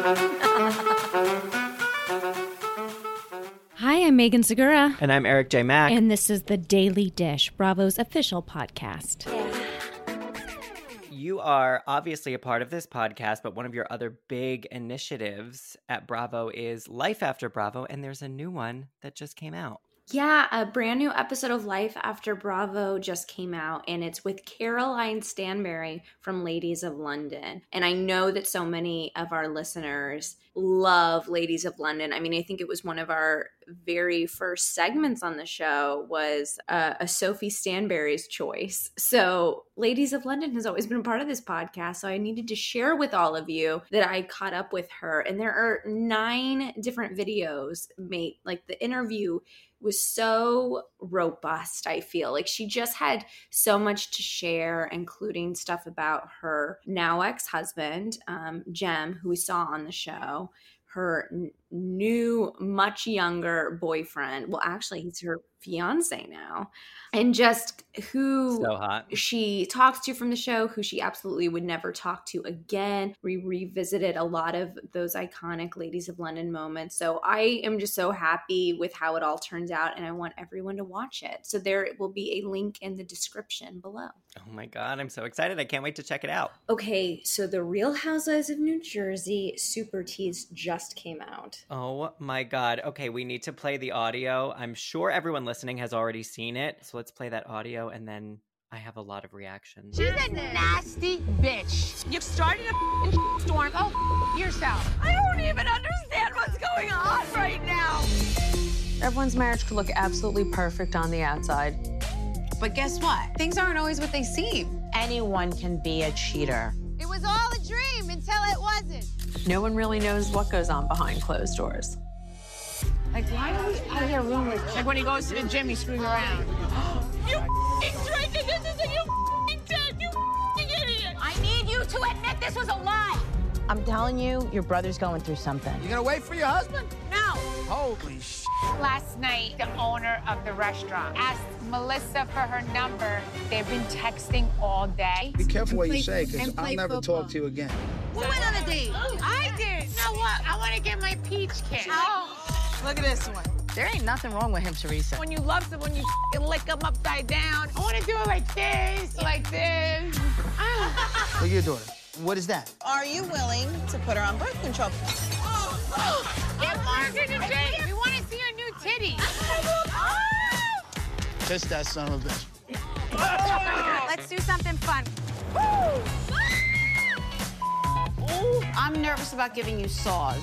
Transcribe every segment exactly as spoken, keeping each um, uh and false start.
Hi, I'm Megan Segura. And I'm Eric J. Mack. And this is The Daily Dish, Bravo's official podcast. You are obviously a part of this podcast, but one of your other big initiatives at Bravo is Life After Bravo, and there's a new one that just came out. Yeah, a brand new episode of Life After Bravo just came out, and it's with Caroline Stanbury from Ladies of London. And I know that so many of our listeners love Ladies of London. I mean, I think it was one of our very first segments on the show was uh, a Sophie Stanbury's choice. So Ladies of London has always been a part of this podcast, so I needed to share with all of you that I caught up with her. And there are nine different videos made, like the interview was so robust. I feel like she just had so much to share, including stuff about her now ex-husband, um, Jem, who we saw on the show, her n- new, much younger boyfriend. Well, actually, he's her fiance now. And just who so hot. she talks to from the show, who she absolutely would never talk to again. We revisited a lot of those iconic Ladies of London moments. So I am just so happy with how it all turns out, and I want everyone to watch it. So there will be a link in the description below. Oh my God, I'm so excited. I can't wait to check it out. Okay, so The Real Housewives of New Jersey Super Tease just came out. Oh my God. Okay, we need to play the audio. I'm sure everyone listening has already seen it. So let's play that audio, and then I have a lot of reactions. She's a nasty bitch. You've started a storm. Oh, yourself. I don't even understand what's going on right now. Everyone's marriage could look absolutely perfect on the outside. But guess what? Things aren't always what they seem. Anyone can be a cheater. It was all a dream until it wasn't. No one really knows what goes on behind closed doors. Like, why are we out here rumors? Like when he goes to the gym, he's screwing around. You f***ing drinking this is a you f***ing dead, you f***ing idiot. I need you to admit this was a lie. I'm telling you, your brother's going through something. You gonna wait for your husband? No. Holy sh**. Last night, the owner of the restaurant asked Melissa for her number. They've been texting all day. Be careful what you say, because I'll never football. talk to you again. Who went on a date? I did. You know what? I want to get my peach kiss. Oh. Look at this one. There ain't nothing wrong with him, Teresa. When you love someone, you f***ing lick them upside down. I want to do it like this, like this. What you doing? What is that? Are you willing to put her on birth control? Get Margaret and Jake. We want to see her new titties. Kiss that son of a bitch. Let's do something fun. I'm nervous about giving you saws.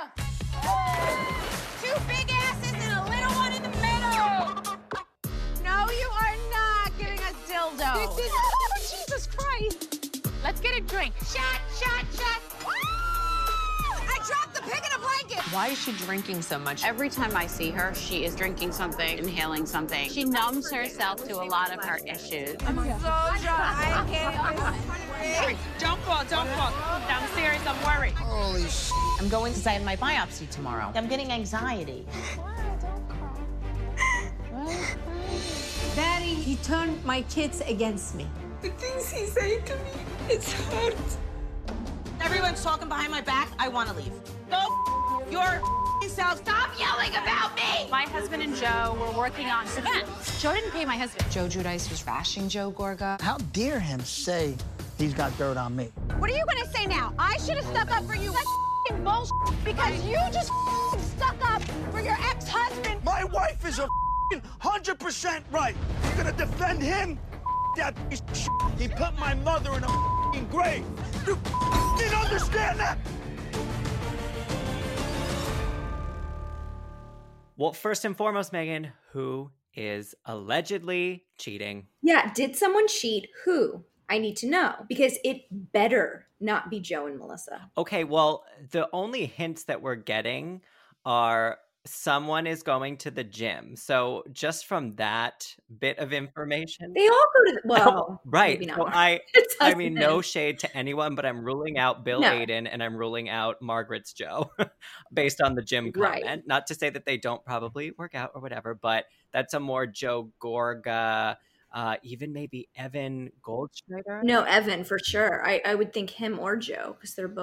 Two big asses and a little one in the middle. No, you are not giving us dildo. This is, oh, Jesus Christ. Let's get a drink. Shot, shot, shot. I dropped the pig in a blanket. Why is she drinking so much? Every time I see her, she is drinking something, inhaling something. She numbs herself to a lot of her issues. I'm so dry. I can't. Don't fall, don't fall. I'm serious, I'm worried. Holy sh**. I'm going to have my biopsy tomorrow. I'm getting anxiety. Daddy, he turned my kids against me. The things he's saying to me, it's hurt. Everyone's talking behind my back. I want to leave. Go your self. Stop yelling about me! My husband and Joe were working on Joe didn't pay my husband. Joe Giudice was rashing Joe Gorga. How dare him say he's got dirt on me? What are you gonna say now? I should have stuck up for you. That's f***ing bullshit because you just f***ing stuck up for your ex-husband. My wife is a f***ing one hundred percent right. You're gonna defend him? That piece of shit. He put my mother in a f***ing grave. You f***ing understand that? Well, first and foremost, Megan, who is allegedly cheating? Yeah, did someone cheat? Who? I need to know, because it better not be Joe and Melissa. Okay, well, the only hints that we're getting are someone is going to the gym. So just from that bit of information, they all go to the, well, right. Maybe not. So I, I mean, no shade to anyone, but I'm ruling out Bill No. Aiden and I'm ruling out Margaret's Joe based on the gym comment. Right. Not to say that they don't probably work out or whatever, but that's a more Joe Gorga, uh, even maybe Evan Goldschneider. No, Evan for sure. I, I would think him or Joe because they're both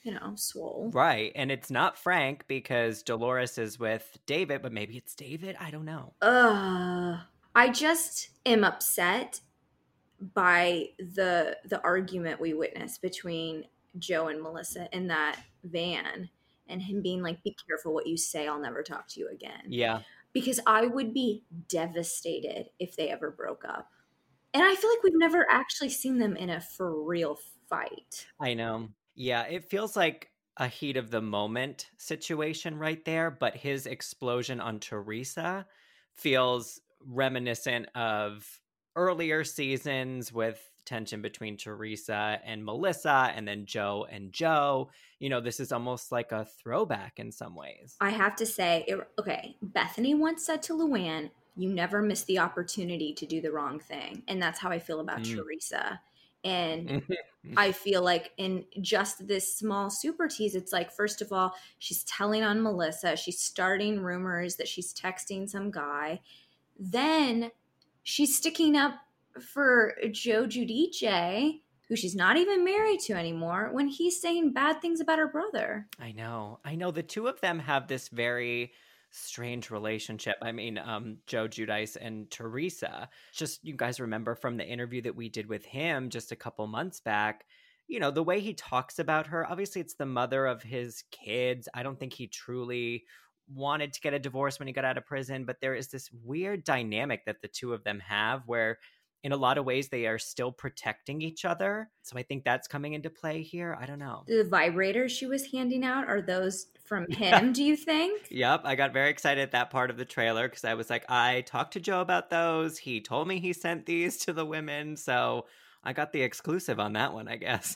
you know, swole. Right. And it's not Frank because Dolores is with David, but maybe it's David. I don't know. Uh, I just am upset by the the argument we witnessed between Joe and Melissa in that van, and him being like, be careful what you say, I'll never talk to you again. Yeah. Because I would be devastated if they ever broke up. And I feel like we've never actually seen them in a for real fight. I know. Yeah, it feels like a heat of the moment situation right there, but his explosion on Teresa feels reminiscent of earlier seasons with tension between Teresa and Melissa, and then Joe and Joe. You know, this is almost like a throwback in some ways. I have to say, it, okay, Bethany once said to Luann, you never miss the opportunity to do the wrong thing. And that's how I feel about mm. Teresa. And I feel like in just this small super tease, it's like, first of all, she's telling on Melissa. She's starting rumors that she's texting some guy. Then she's sticking up for Joe Giudice, who she's not even married to anymore, when he's saying bad things about her brother. I know. I know. The two of them have this very strange relationship. I mean, um, Joe Giudice and Teresa. Just, you guys remember from the interview that we did with him just a couple months back, you know, the way he talks about her, obviously it's the mother of his kids. I don't think he truly wanted to get a divorce when he got out of prison, but there is this weird dynamic that the two of them have where in a lot of ways they are still protecting each other. So I think that's coming into play here. I don't know. The vibrators she was handing out, are those from him, do you think? Yep. I got very excited at that part of the trailer because I was like, I talked to Joe about those. He told me he sent these to the women. So I got the exclusive on that one, I guess.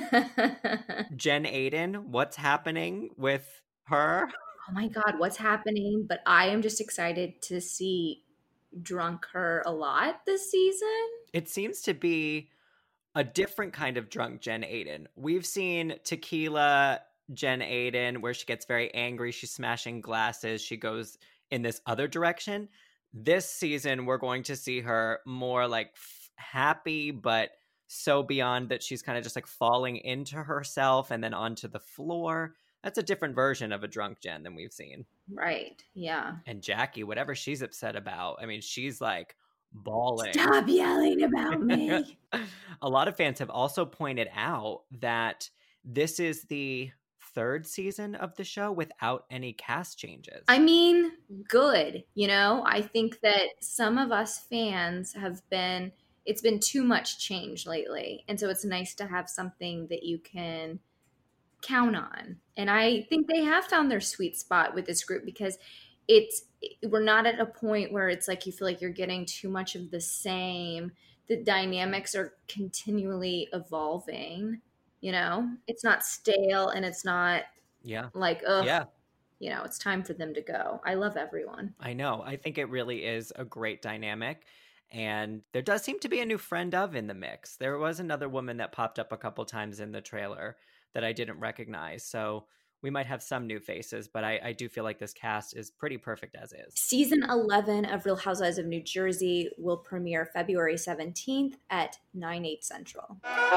Jen Aydin, what's happening with her? Oh my God, what's happening? But I am just excited to see drunk her a lot this season. It seems to be a different kind of drunk Jen Aydin. We've seen tequila Jen Aydin where she gets very angry, she's smashing glasses, she goes in this other direction. This season we're going to see her more like f- happy, but so beyond that she's kind of just like falling into herself and then onto the floor. That's a different version of a drunk Jen than we've seen. Right. Yeah. And Jackie, whatever she's upset about, I mean, she's like bawling. Stop yelling about me. A lot of fans have also pointed out that this is the third season of the show without any cast changes. I mean, good. You know, I think that some of us fans have been, it's been too much change lately. And so it's nice to have something that you can count on. And I think they have found their sweet spot with this group because it's, we're not at a point where it's like you feel like you're getting too much of the same. The dynamics are continually evolving, you know? It's not stale and it's not yeah. like, oh, yeah. you know, it's time for them to go. I love everyone. I know. I think it really is a great dynamic. And there does seem to be a new friend of in the mix. There was another woman that popped up a couple times in the trailer that I didn't recognize. So we might have some new faces, but I, I do feel like this cast is pretty perfect as is. Season eleven of Real Housewives of New Jersey will premiere February seventeenth at nine, eight Central.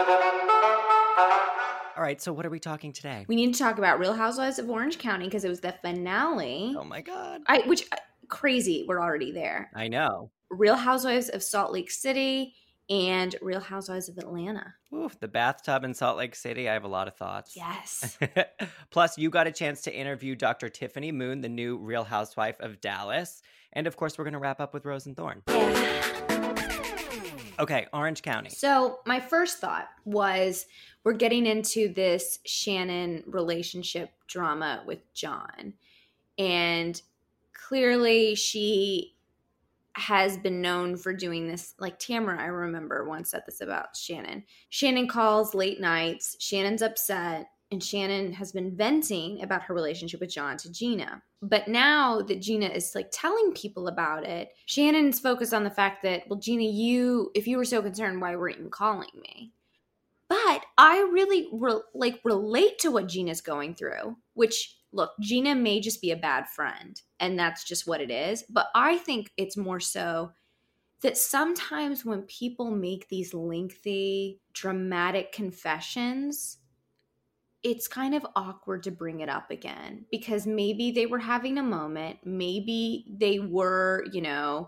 All right, so what are we talking today? We need to talk about Real Housewives of Orange County because it was the finale. Oh my God. I Which, crazy, we're already there. I know. Real Housewives of Salt Lake City and Real Housewives of Atlanta. Ooh, the bathtub in Salt Lake City. I have a lot of thoughts. Yes. Plus, you got a chance to interview Doctor Tiffany Moon, the new Real Housewife of Dallas. And of course, we're going to wrap up with Rose and Thorne. Okay, Orange County. So my first thought was we're getting into this Shannon relationship drama with John. And clearly she has been known for doing this. Like Tamara, I remember once said this about Shannon. Shannon calls late nights. Shannon's upset. And Shannon has been venting about her relationship with John to Gina. But now that Gina is like telling people about it, Shannon's focused on the fact that, well, Gina, you, if you were so concerned, why weren't you calling me? But I really re- like relate to what Gina's going through, which, look, Gina may just be a bad friend and that's just what it is. But I think it's more so that sometimes when people make these lengthy, dramatic confessions, it's kind of awkward to bring it up again because maybe they were having a moment. Maybe they were, you know,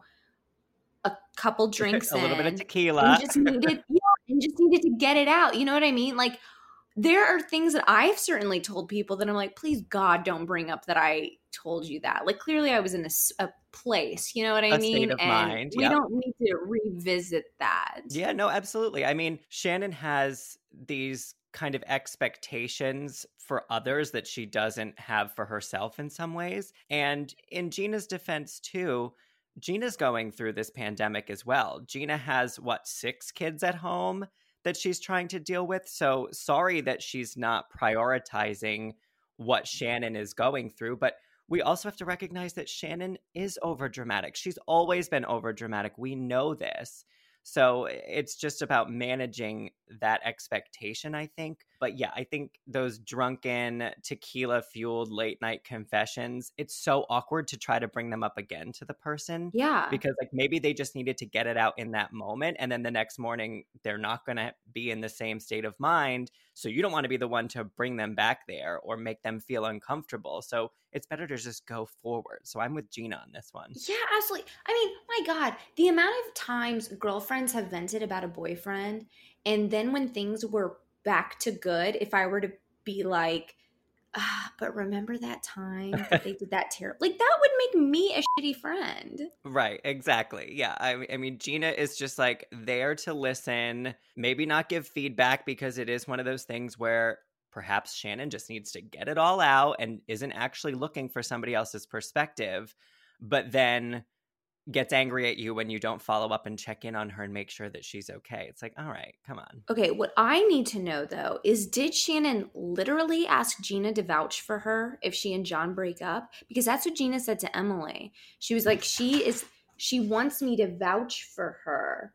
a couple drinks a in. little bit of tequila. And just needed, yeah, and just needed to get it out. You know what I mean? Like, there are things that I've certainly told people that I'm like, please, God, don't bring up that I told you that. Like, clearly I was in a, a place, you know what I A mean? state of and mind, we yep. don't need to revisit that. Yeah, no, absolutely. I mean, Shannon has these kind of expectations for others that she doesn't have for herself in some ways. And in Gina's defense too, Gina's going through this pandemic as well. Gina has, what, six kids at home that she's trying to deal with. So sorry that she's not prioritizing what Shannon is going through. But we also have to recognize that Shannon is overdramatic. She's always been overdramatic. We know this. So it's just about managing that expectation, I think. But yeah, I think those drunken, tequila-fueled late-night confessions, it's so awkward to try to bring them up again to the person. Yeah. Because like maybe they just needed to get it out in that moment. And then the next morning, they're not going to be in the same state of mind. So you don't want to be the one to bring them back there or make them feel uncomfortable. So it's better to just go forward. So I'm with Gina on this one. Yeah, absolutely. I mean, my God, the amount of times girlfriends have vented about a boyfriend, and then when things were back to good, if I were to be like, ah, but remember that time that they did that terrible, like that would make me a shitty friend. Right, exactly. Yeah, I, I mean, Gina is just like there to listen, maybe not give feedback because it is one of those things where perhaps Shannon just needs to get it all out and isn't actually looking for somebody else's perspective, but then gets angry at you when you don't follow up and check in on her and make sure that she's okay. It's like, all right, come on. Okay, what I need to know though is, did Shannon literally ask Gina to vouch for her if she and John break up? Because that's what Gina said to Emily. She was like, she is, she wants me to vouch for her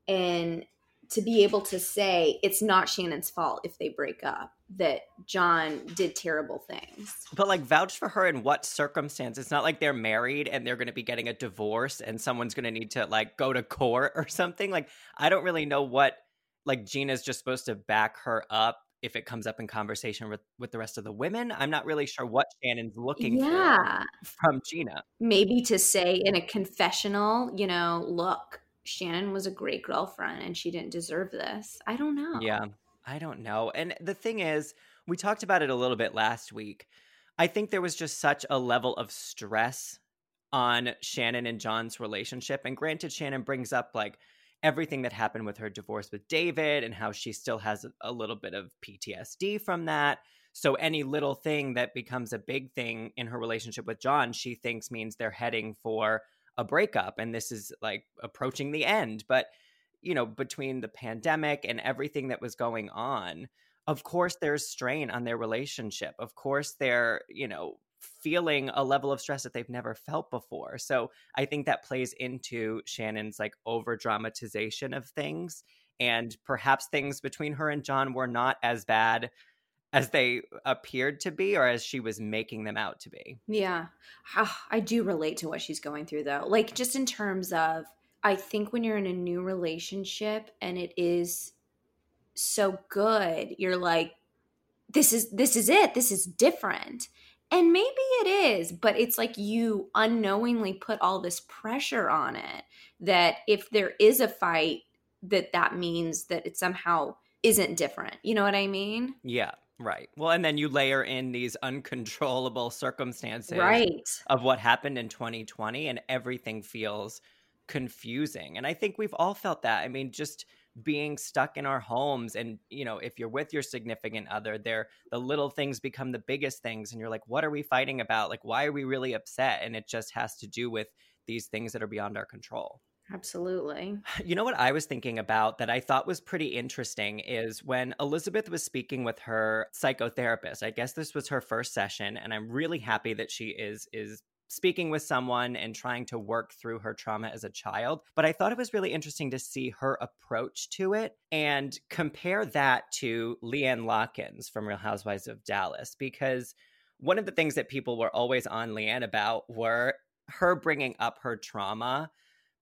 and to be able to say it's not Shannon's fault if they break up, that John did terrible things. But like, vouch for her in what circumstance? It's not like they're married and they're going to be getting a divorce and someone's going to need to like go to court or something. Like, I don't really know what, like, Gina's just supposed to back her up if it comes up in conversation with, with the rest of the women. I'm not really sure what Shannon's looking yeah. for from Gina. Maybe to say in a confessional, you know, look, Shannon was a great girlfriend and she didn't deserve this. I don't know. Yeah, I don't know. And the thing is, we talked about it a little bit last week. I think there was just such a level of stress on Shannon and John's relationship. And granted, Shannon brings up like everything that happened with her divorce with David and how she still has a little bit of P T S D from that. So any little thing that becomes a big thing in her relationship with John, she thinks means they're heading for a breakup and this is like approaching the end. But, you know, between the pandemic and everything that was going on, of course there's strain on their relationship. Of course they're, you know, feeling a level of stress that they've never felt before. So I think that plays into Shannon's like over dramatization of things. And perhaps things between her and John were not as bad as they appeared to be or as she was making them out to be. Yeah. I do relate to what she's going through though. Like just in terms of, I think when you're in a new relationship and it is so good, you're like, this is, this is it. This is different. And maybe it is, but it's like you unknowingly put all this pressure on it that if there is a fight, that that means that it somehow isn't different. You know what I mean? Yeah. Right. Well, and then you layer in these uncontrollable circumstances right. of what happened in twenty twenty and everything feels confusing. And I think we've all felt that. I mean, just being stuck in our homes and, you know, if you're with your significant other, they're, the little things become the biggest things. And you're like, what are we fighting about? Like, why are we really upset? And it just has to do with these things that are beyond our control. Absolutely. You know what I was thinking about that I thought was pretty interesting is when Elizabeth was speaking with her psychotherapist. I guess this was her first session, and I'm really happy that she is is speaking with someone and trying to work through her trauma as a child. But I thought it was really interesting to see her approach to it and compare that to Leanne Lockins from Real Housewives of Dallas, because one of the things that people were always on Leanne about were her bringing up her trauma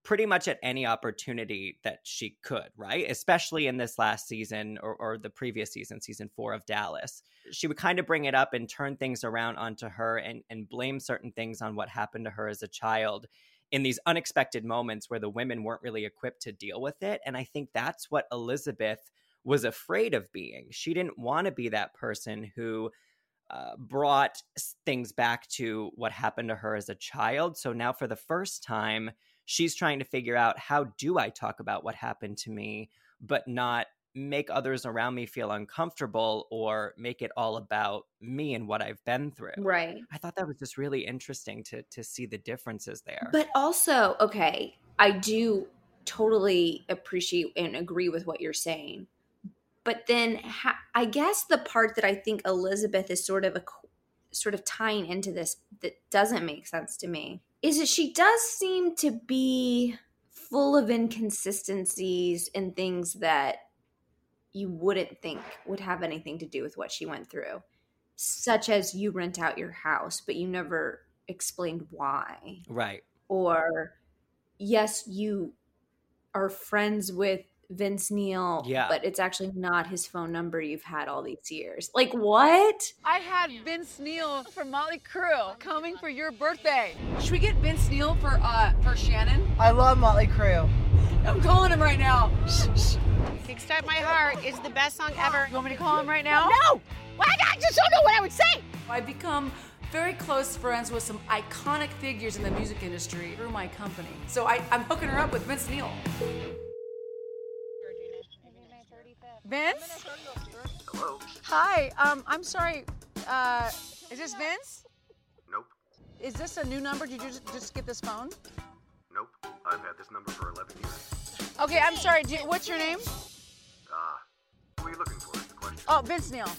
pretty much at any opportunity that she could, right? Especially in this last season or, or the previous season, season four of Dallas. She would kind of bring it up and turn things around onto her and, and blame certain things on what happened to her as a child in these unexpected moments where the women weren't really equipped to deal with it. And I think that's what Elizabeth was afraid of being. She didn't want to be that person who uh, brought things back to what happened to her as a child. So now for the first time, she's trying to figure out, how do I talk about what happened to me, but not make others around me feel uncomfortable or make it all about me and what I've been through. Right. I thought that was just really interesting to to see the differences there. But also, okay, I do totally appreciate and agree with what you're saying. But then ha- I guess the part that I think Elizabeth is sort of a sort of tying into this that doesn't make sense to me is that she does seem to be full of inconsistencies and things that you wouldn't think would have anything to do with what she went through, such as you rent out your house, but you never explained why. Right. Or, yes, you are friends with Vince Neil, yeah. but it's actually not his phone number you've had all these years. Like, what? I had Vince Neil from Motley Crue coming for your birthday. Should we get Vince Neil for uh for Shannon? I love Motley Crue. I'm calling him right now. Shh, shh. Kickstart My Heart is the best song ever. You want me to call him right now? No! Well, I just don't know what I would say. I've become very close friends with some iconic figures in the music industry through my company. So I, I'm hooking her up with Vince Neil. Vince? Hello? Hi, um, I'm sorry, uh, is this Vince? Nope. Is this a new number? Did you just, just get this phone? Nope. I've had this number for eleven years. Okay, I'm sorry, do you, what's your name? Ah, uh, who are you looking for is the question. Oh, Vince Neil.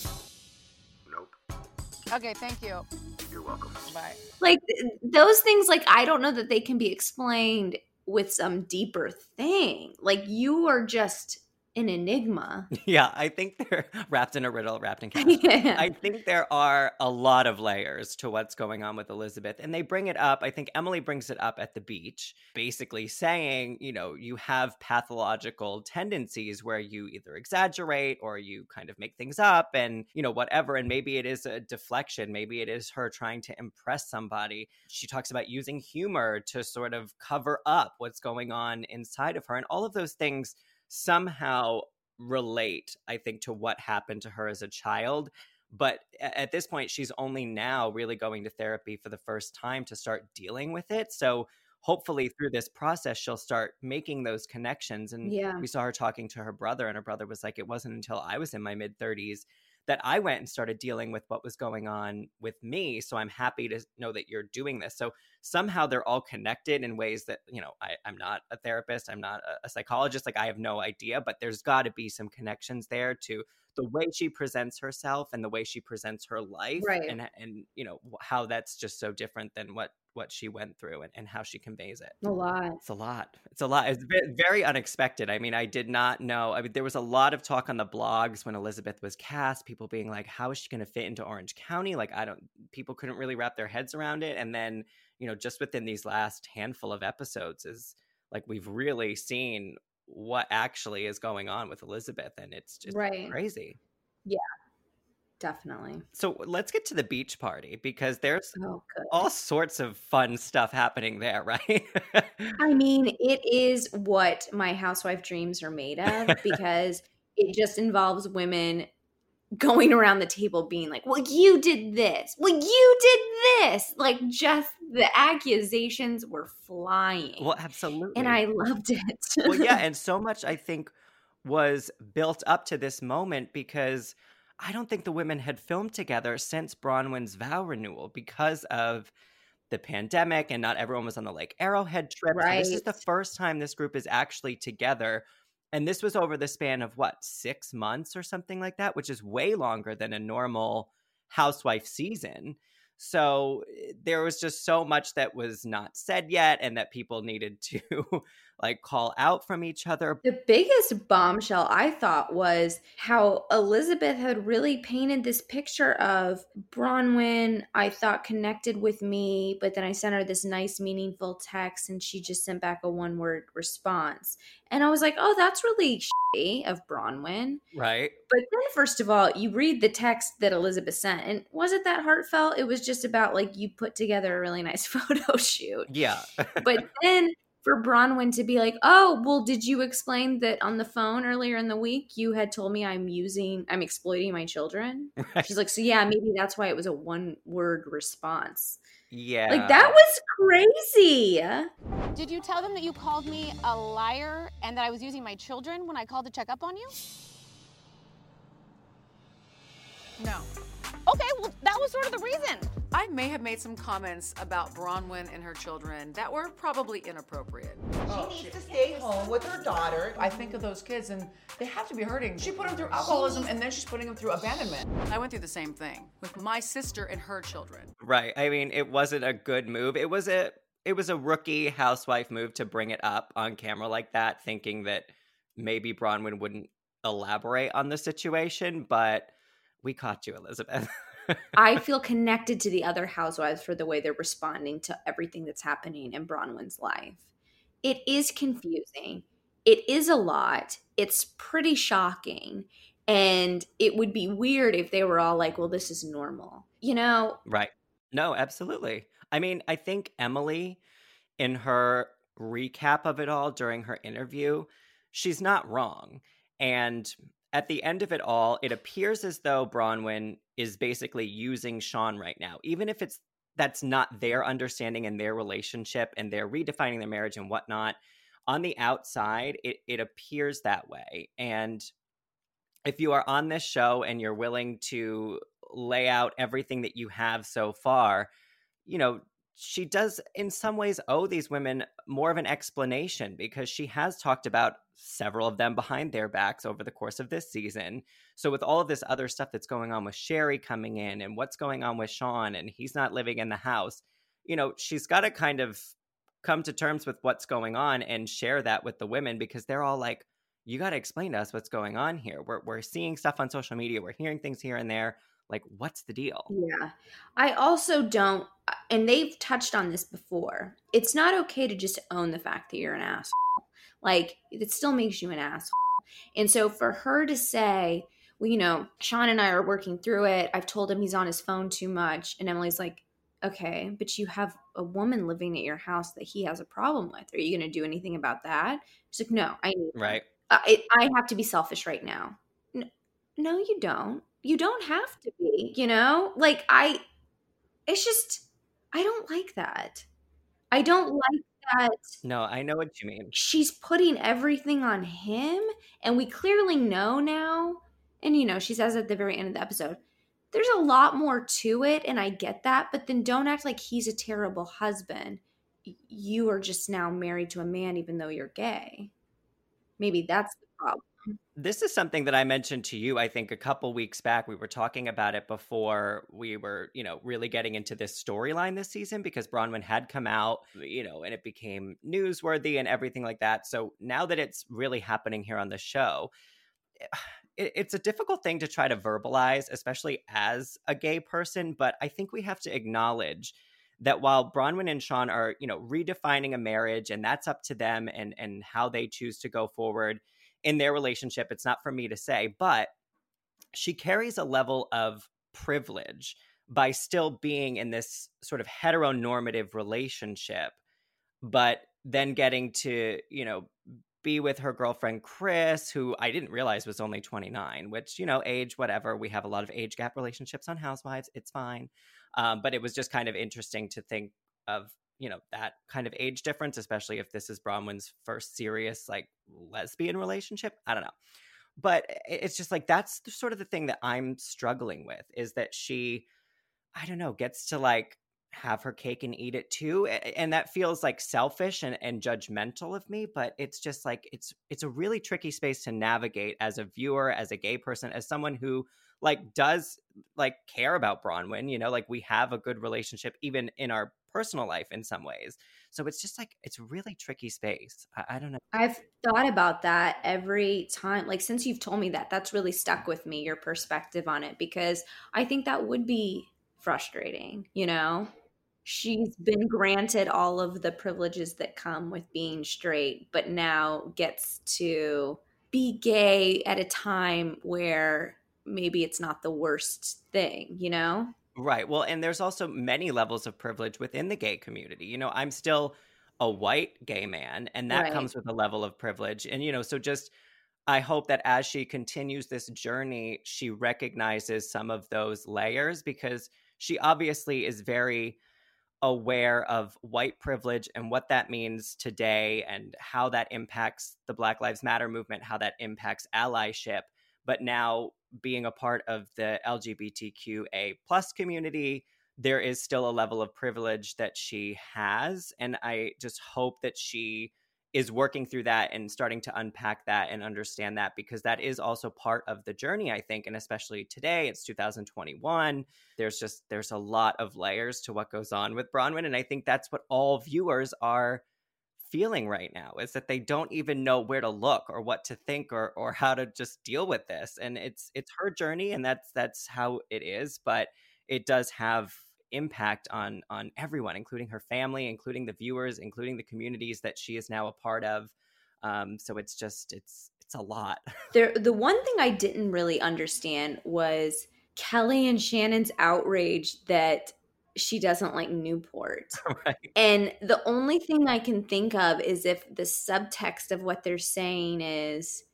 Nope. Okay, thank you. You're welcome. Bye. Like, th- those things, like, I don't know that they can be explained with some deeper thing. Like, you are just an enigma. Yeah, I think they're wrapped in a riddle, wrapped in chaos. Yeah. I think there are a lot of layers to what's going on with Elizabeth, and they bring it up. I think Emily brings it up at the beach, basically saying, you know, you have pathological tendencies where you either exaggerate or you kind of make things up and, you know, whatever. And maybe it is a deflection. Maybe it is her trying to impress somebody. She talks about using humor to sort of cover up what's going on inside of her. And all of those things somehow relate, I think, to what happened to her as a child. But at this point, she's only now really going to therapy for the first time to start dealing with it. So hopefully through this process, she'll start making those connections. And Yeah. we saw her talking to her brother, and her brother was like, it wasn't until I was in my mid thirties that I went and started dealing with what was going on with me. So I'm happy to know that you're doing this. So somehow they're all connected in ways that, you know, I, I'm not a therapist, I'm not a, a psychologist, like I have no idea, but there's got to be some connections there to the way she presents herself and the way she presents her life. Right. And, and you know, how that's just so different than what what she went through and, and how she conveys it. A lot. It's a lot. It's a lot. It's ve- very unexpected. I mean, I did not know. I mean, there was a lot of talk on the blogs when Elizabeth was cast, people being like, how is she going to fit into Orange County? Like, I don't, people couldn't really wrap their heads around it. And then, you know, just within these last handful of episodes is like, we've really seen what actually is going on with Elizabeth. And it's just Right. crazy. Yeah, definitely. So let's get to the beach party because there's Oh, good. all sorts of fun stuff happening there, right? I mean, it is what my housewife dreams are made of because it just involves women going around the table being like, well, you did this. Well, you did this. Like, just the accusations were flying. Well, absolutely. And I loved it. Well, yeah. And so much, I think, was built up to this moment because I don't think the women had filmed together since Bronwyn's vow renewal because of the pandemic and not everyone was on the Lake Arrowhead trip. So this is Right. the first time this group is actually together. And this was over the span of what, six months or something like that, which is way longer than a normal housewife season. So there was just so much that was not said yet and that people needed to like call out from each other. The biggest bombshell I thought was how Elizabeth had really painted this picture of Bronwyn, I thought connected with me, but then I sent her this nice, meaningful text and she just sent back a one word response. And I was like, oh, that's really shitty of Bronwyn. Right. But then, first of all, you read the text that Elizabeth sent, and was it that heartfelt? It was just about like you put together a really nice photo shoot. Yeah. But then for Bronwyn to be like, oh, well, did you explain that on the phone earlier in the week you had told me I'm using, I'm exploiting my children? Right. She's like, so yeah, maybe that's why it was a one word response. Yeah. Like, that was crazy. Did you tell them that you called me a liar and that I was using my children when I called to check up on you? No. Okay, well, that was sort of the reason. I may have made some comments about Bronwyn and her children that were probably inappropriate. Oh, she needs to stay home with her daughter. I think of those kids and they have to be hurting. She put them through alcoholism and then she's putting them through abandonment. I went through the same thing with my sister and her children. Right. I mean, it wasn't a good move. It was a it was a rookie housewife move to bring it up on camera like that, thinking that maybe Bronwyn wouldn't elaborate on the situation, but we caught you, Elizabeth. I feel connected to the other housewives for the way they're responding to everything that's happening in Bronwyn's life. It is confusing. It is a lot. It's pretty shocking. And it would be weird if they were all like, well, this is normal. You know? Right. No, absolutely. I mean, I think Emily, in her recap of it all during her interview, she's not wrong. And at the end of it all, it appears as though Bronwyn is basically using Sean right now, even if it's that's not their understanding and their relationship and they're redefining their marriage and whatnot. On the outside, it, it appears that way. And if you are on this show and you're willing to lay out everything that you have so far, you know, she does in some ways owe these women more of an explanation because she has talked about several of them behind their backs over the course of this season. So with all of this other stuff that's going on with Sherry coming in and what's going on with Sean and he's not living in the house, you know, she's got to kind of come to terms with what's going on and share that with the women because they're all like, you got to explain to us what's going on here. We're we're seeing stuff on social media. We're hearing things here and there. Like, what's the deal? Yeah. I also don't, and they've touched on this before, it's not okay to just own the fact that you're an asshole. Like, it still makes you an asshole. And so for her to say, well, you know, Sean and I are working through it. I've told him he's on his phone too much. And Emily's like, okay, but you have a woman living at your house that he has a problem with. Are you going to do anything about that? She's like, no, I need Right. I, I have to be selfish right now. No, no, you don't. You don't have to be, you know? Like, I, it's just, I don't like that. I don't like that. No, I know what you mean. She's putting everything on him. And we clearly know now, and, you know, she says at the very end of the episode, there's a lot more to it. And I get that. But then don't act like he's a terrible husband. You are just now married to a man, even though you're gay. Maybe that's the problem. This is something that I mentioned to you, I think, a couple weeks back. We were talking about it before we were, you know, really getting into this storyline this season because Bronwyn had come out, you know, and it became newsworthy and everything like that. So now that it's really happening here on the show, it, it's a difficult thing to try to verbalize, especially as a gay person. But I think we have to acknowledge that while Bronwyn and Sean are, you know, redefining a marriage and that's up to them and and how they choose to go forward in their relationship, it's not for me to say, but she carries a level of privilege by still being in this sort of heteronormative relationship, but then getting to, you know, be with her girlfriend, Chris, who I didn't realize was only twenty-nine, which, you know, age, whatever. We have a lot of age gap relationships on Housewives. It's fine. Um, but it was just kind of interesting to think of, you know, that kind of age difference, especially if this is Bronwyn's first serious, like, lesbian relationship. I don't know. But it's just like, that's the, sort of the thing that I'm struggling with is that she, I don't know, gets to like have her cake and eat it too. And that feels like selfish and, and judgmental of me. But it's just like, it's, it's a really tricky space to navigate as a viewer, as a gay person, as someone who like does like care about Bronwyn, you know, like we have a good relationship even in our personal life in some ways. So it's just like, it's really tricky space. I, I don't know. I've thought about that every time. Like, since you've told me that, that's really stuck with me, your perspective on it, because I think that would be frustrating, you know? She's been granted all of the privileges that come with being straight, but now gets to be gay at a time where maybe it's not the worst thing, you know? Right. Well, and there's also many levels of privilege within the gay community. You know, I'm still a white gay man, and that Right. comes with a level of privilege. And, you know, so just I hope that as she continues this journey, she recognizes some of those layers, because she obviously is very aware of white privilege and what that means today and how that impacts the Black Lives Matter movement, how that impacts allyship. But now being a part of the L G B T Q A plus community, there is still a level of privilege that she has. And I just hope that she is working through that and starting to unpack that and understand that, because that is also part of the journey, I think. And especially today, it's two thousand twenty-one. There's just, there's a lot of layers to what goes on with Bronwyn. And I think that's what all viewers are feeling right now, is that they don't even know where to look or what to think or or how to just deal with this. And it's it's her journey, and that's that's how it is. But it does have impact on on everyone, including her family, including the viewers, including the communities that she is now a part of. Um, so it's just it's it's a lot. There, the one thing I didn't really understand was Kelly and Shannon's outrage that she doesn't like Newport. Right. And the only thing I can think of is if the subtext of what they're saying is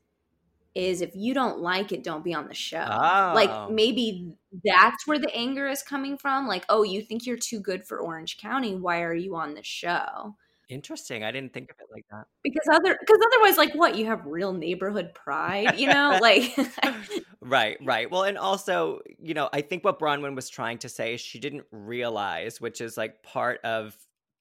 is if you don't like it, don't be on the show. Oh. Like, maybe that's where the anger is coming from. Like, oh, you think you're too good for Orange County. Why are you on the show? Interesting. I didn't think of it like that. Because other because otherwise, like, what, you have real neighborhood pride, you know? Like, Right, right. Well, and also, you know, I think what Bronwyn was trying to say is she didn't realize, which is like part of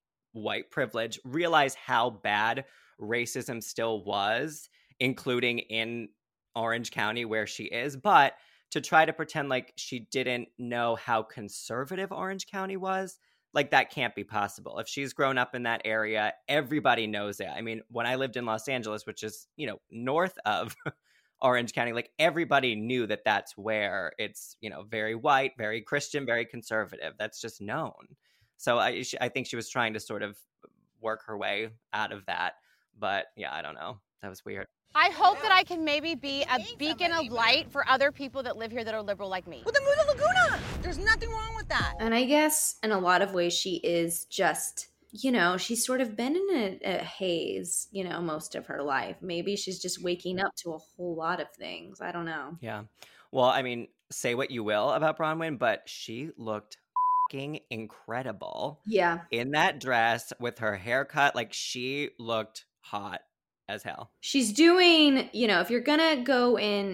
white privilege, realize how bad racism still was, including in Orange County where she is. But to try to pretend like she didn't know how conservative Orange County was, like, that can't be possible. If she's grown up in that area, everybody knows it. I mean, when I lived in Los Angeles, which is, you know, north of Orange County, like, everybody knew that that's where it's, you know, very white, very Christian, very conservative. That's just known. So I, I think she was trying to sort of work her way out of that. But yeah, I don't know. That was weird. I hope that I can maybe be a beacon of light for other people that live here that are liberal like me. Well, then move to Laguna. There's nothing wrong with that. and I guess in a lot of ways she is just, you know, she's sort of been in a, a haze, you know, most of her life. Maybe she's just waking up to a whole lot of things. I don't know. Yeah. Well, I mean, say what you will about Bronwyn, but she looked fucking incredible. Yeah. In that dress with her haircut. Like, she looked hot as hell. She's doing, you know, if you're going to go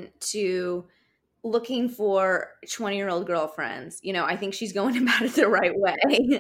into looking for twenty-year-old girlfriends, you know, I think she's going about it the right way.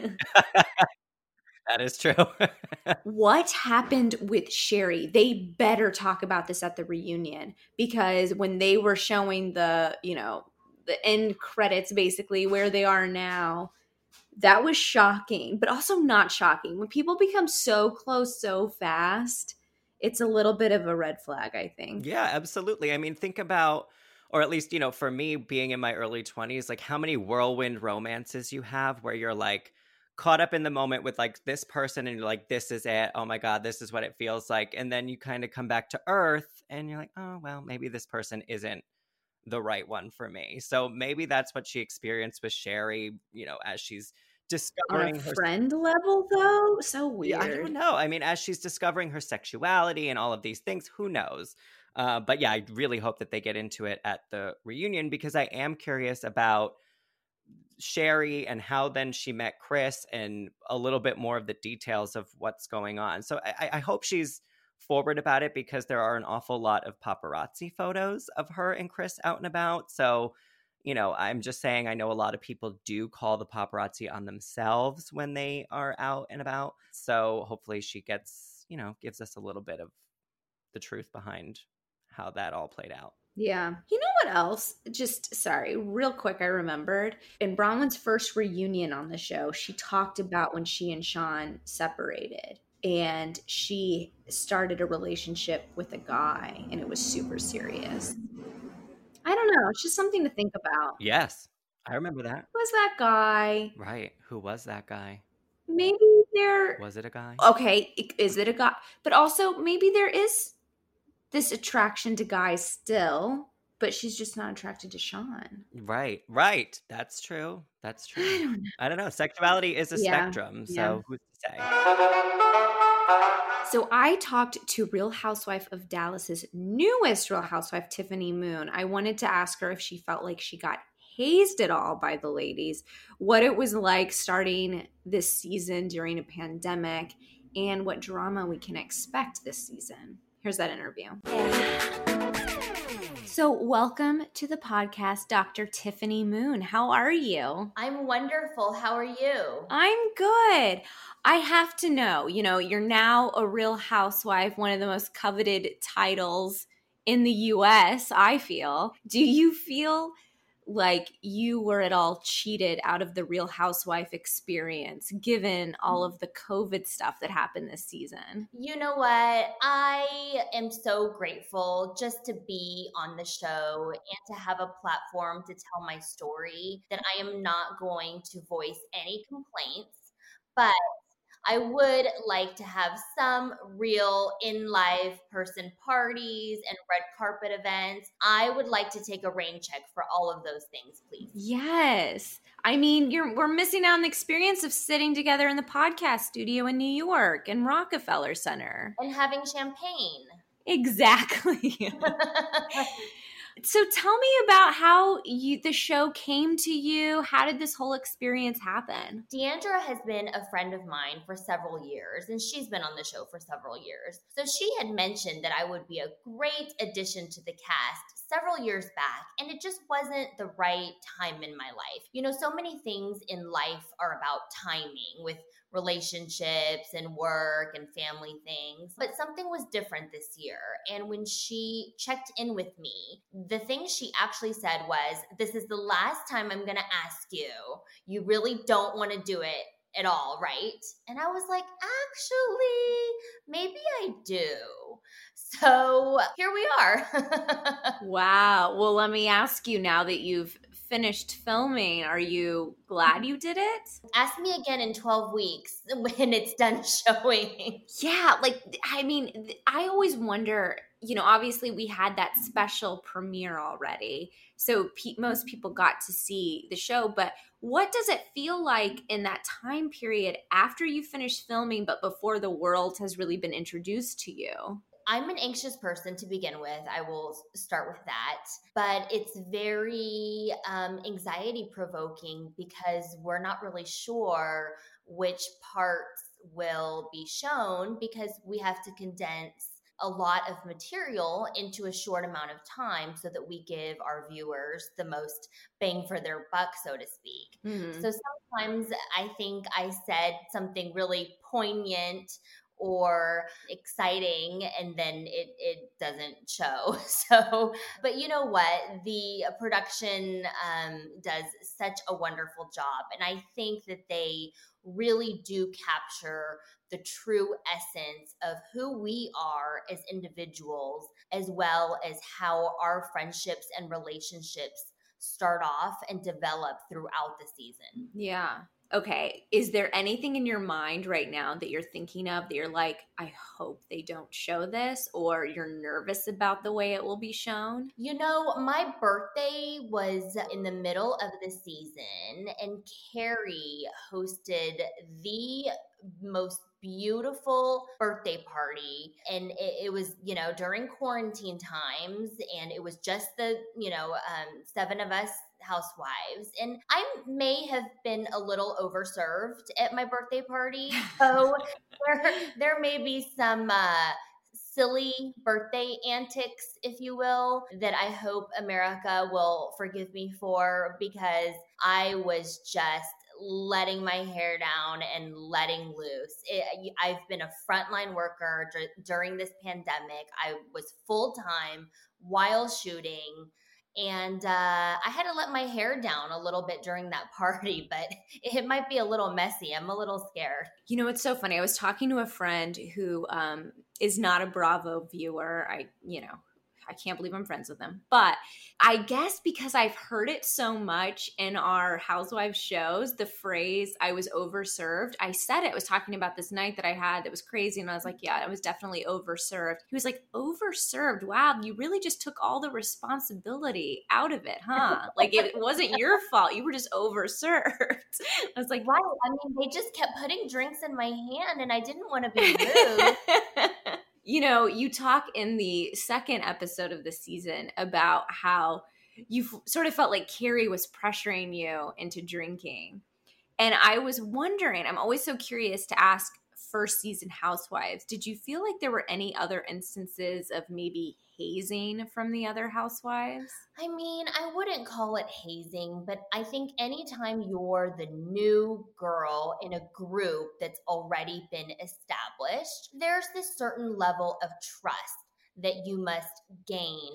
That is true. What happened with Sherry? They better talk about this at the reunion, because when they were showing the, you know, the end credits, basically where they are now, that was shocking, but also not shocking. When people become so close so fast, it's a little bit of a red flag, I think. Yeah, absolutely. I mean, think about, or at least, you know, for me being in my early twenties, like how many whirlwind romances you have where you're like caught up in the moment with like this person and you're like, this is it. Oh my God, this is what it feels like. And then you kind of come back to earth and you're like, oh, well, maybe this person isn't the right one for me. So maybe that's what she experienced with Sherry, you know, as she's discovering On a her friend level, though? So weird. Yeah, I don't know. I mean, as she's discovering her sexuality and all of these things, who knows? Uh, but yeah, I really hope that they get into it at the reunion, because I am curious about Sherry and how then she met Chris and a little bit more of the details of what's going on. So I, I hope she's forward about it, because there are an awful lot of paparazzi photos of her and Chris out and about. So, you know, I'm just saying, I know a lot of people do call the paparazzi on themselves when they are out and about. So hopefully she gets, you know, gives us a little bit of the truth behind how that all played out. Yeah. You know what else? Just, sorry, real quick, I remembered. In Bronwyn's first reunion on the show, she talked about when she and Sean separated. And she started a relationship with a guy, and it was super serious. I don't know. It's just something to think about. Yes, I remember that. Who was that guy? Right. Who was that guy? Maybe there... Was it a guy? Okay, is it a guy? But also, maybe there is this attraction to guys still, but she's just not attracted to Sean. Right, right. That's true. That's true. I don't know. I don't know. Sexuality is a Yeah, spectrum, so yeah. who's to say? So I talked to Real Housewife of Dallas's newest Real Housewife, Tiffany Moon. I wanted to ask her if she felt like she got hazed at all by the ladies, what it was like starting this season during a pandemic, and what drama we can expect this season. Here's that interview. So welcome to the podcast, Doctor Tiffany Moon. How are you? I'm wonderful. How are you? I'm good. I have to know, you know, you're now a Real Housewife, one of the most coveted titles in the U S, I feel. Do you feel like you were at all cheated out of the Real Housewife experience, given all of the COVID stuff that happened this season? You know what? I am so grateful just to be on the show and to have a platform to tell my story, that I am not going to voice any complaints, but I would like to have some real in-live person parties and red carpet events. I would like to take a rain check for all of those things, please. Yes. I mean, you're we're missing out on the experience of sitting together in the podcast studio in New York and Rockefeller Center. And having champagne. Exactly. So tell me about how you, the show came to you. How did this whole experience happen? Deandra has been a friend of mine for several years, and she's been on the show for several years. So she had mentioned that I would be a great addition to the cast several years back, and it just wasn't the right time in my life. You know, so many things in life are about timing, with relationships and work and family things. But something was different this year. And when she checked in with me, the thing she actually said was, this is the last time I'm going to ask you. You really don't want to do it at all, right? And I was like, actually, maybe I do. So here we are. Wow. Well, let me ask you, now that you've finished filming, are you glad you did it? Ask me again in twelve weeks when it's done showing. Yeah, like, I mean, I always wonder, you know, obviously we had that special premiere already, so pe- most people got to see the show, but what does it feel like in that time period after you finish filming, but before the world has really been introduced to you? I'm an anxious person to begin with. I will start with that. But it's very um, anxiety provoking because we're not really sure which parts will be shown, because we have to condense a lot of material into a short amount of time so that we give our viewers the most bang for their buck, so to speak. Mm-hmm. So sometimes I think I said something really poignant or exciting, and then it, it doesn't show. So, but you know what? The production um, does such a wonderful job. And I think that they really do capture the true essence of who we are as individuals, as well as how our friendships and relationships start off and develop throughout the season. Yeah. Okay, is there anything in your mind right now that you're thinking of that you're like, I hope they don't show this, or you're nervous about the way it will be shown? You know, my birthday was in the middle of the season, and Carrie hosted the most beautiful birthday party, and it, it was, you know, during quarantine times, and it was just the, you know, um, seven of us housewives, and I may have been a little overserved at my birthday party, so there, there may be some uh, silly birthday antics, if you will, that I hope America will forgive me for, because I was just letting my hair down and letting loose. It, I've been a frontline worker d- during this pandemic. I was full-time while shooting, and uh, I had to let my hair down a little bit during that party, but it might be a little messy. I'm a little scared. You know, it's so funny. I was talking to a friend who um, is not a Bravo viewer. I, you know, I can't believe I'm friends with them. But I guess because I've heard it so much in our Housewives shows, the phrase, I was overserved. I said it. I was talking about this night that I had that was crazy. And I was like, yeah, I was definitely overserved. He was like, overserved? Wow, you really just took all the responsibility out of it, huh? Like it wasn't your fault. You were just overserved. I was like, right. I mean, they just kept putting drinks in my hand and I didn't want to be rude. You know, you talk in the second episode of the season about how you f- sort of felt like Carrie was pressuring you into drinking. And I was wondering, I'm always so curious to ask first season housewives, did you feel like there were any other instances of maybe hazing from the other housewives? I mean, I wouldn't call it hazing, but I think anytime you're the new girl in a group that's already been established, there's this certain level of trust that you must gain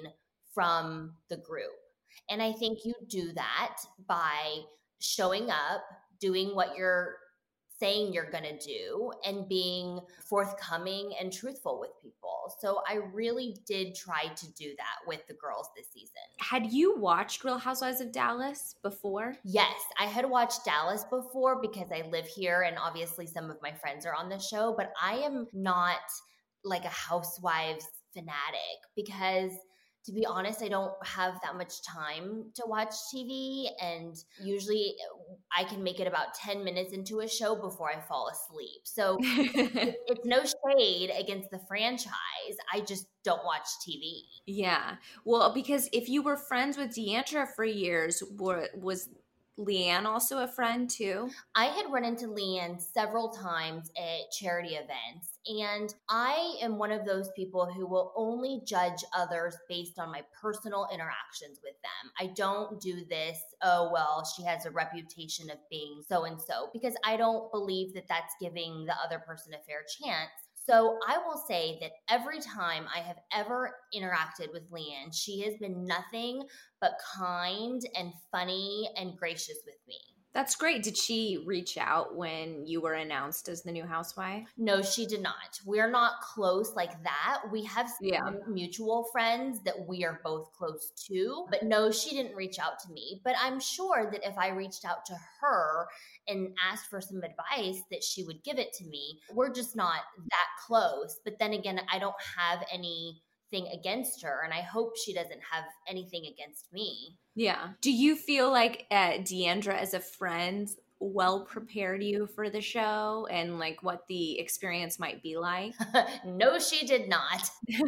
from the group. And I think you do that by showing up, doing what you're saying you're going to do, and being forthcoming and truthful with people. So I really did try to do that with the girls this season. Had you watched Real Housewives of Dallas before? Yes, I had watched Dallas before because I live here and obviously some of my friends are on the show, but I am not like a Housewives fanatic because, to be honest, I don't have that much time to watch T V, and usually I can make it about ten minutes into a show before I fall asleep. So it's no shade against the franchise. I just don't watch T V. Yeah. Well, because if you were friends with D'Andra for years, were, was Leanne also a friend too? I had run into Leanne several times at charity events, and I am one of those people who will only judge others based on my personal interactions with them. I don't do this, oh, well, she has a reputation of being so-and-so, because I don't believe that that's giving the other person a fair chance. So I will say that every time I have ever interacted with Leanne, she has been nothing but kind and funny and gracious with me. That's great. Did she reach out when you were announced as the new housewife? No, she did not. We're not close like that. We have yeah. mutual friends that we are both close to, but no, she didn't reach out to me. But I'm sure that if I reached out to her and asked for some advice, that she would give it to me. We're just not that close. But then again, I don't have anything against her, and I hope she doesn't have anything against me. Yeah. Do you feel like uh, D'Andra as a friend well prepared you for the show and like what the experience might be like? No, she did not.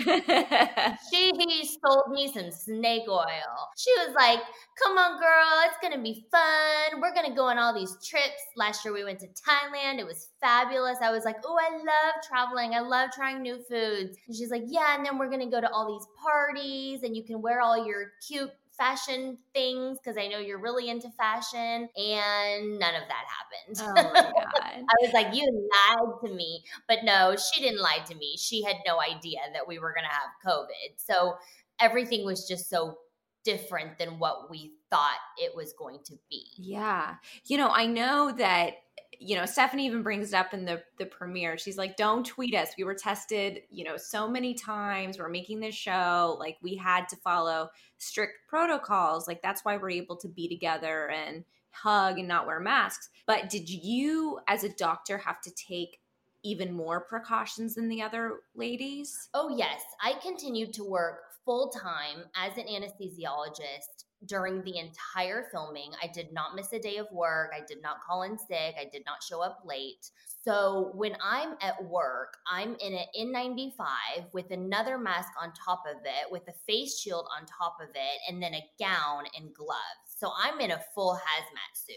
She sold me some snake oil. She was like, come on, girl, it's going to be fun. We're going to go on all these trips. Last year we went to Thailand. It was fabulous. I was like, oh, I love traveling. I love trying new foods. And she's like, yeah, and then we're going to go to all these parties and you can wear all your cute fashion things because I know you're really into fashion, and none of that happened. Oh my God. I was like, you lied to me. But no, she didn't lie to me. She had no idea that we were going to have COVID. So everything was just so different than what we thought it was going to be. Yeah. You know, I know that, you know, Stephanie even brings it up in the, the premiere. She's like, don't tweet us. We were tested, you know, so many times. We're making this show. Like, we had to follow strict protocols. Like, that's why we're able to be together and hug and not wear masks. But did you, as a doctor, have to take even more precautions than the other ladies? Oh, yes. I continued to work full-time as an anesthesiologist during the entire filming. I did not miss a day of work. I did not call in sick. I did not show up late. So when I'm at work, I'm in an N ninety-five with another mask on top of it, with a face shield on top of it, and then a gown and gloves. So I'm in a full hazmat suit.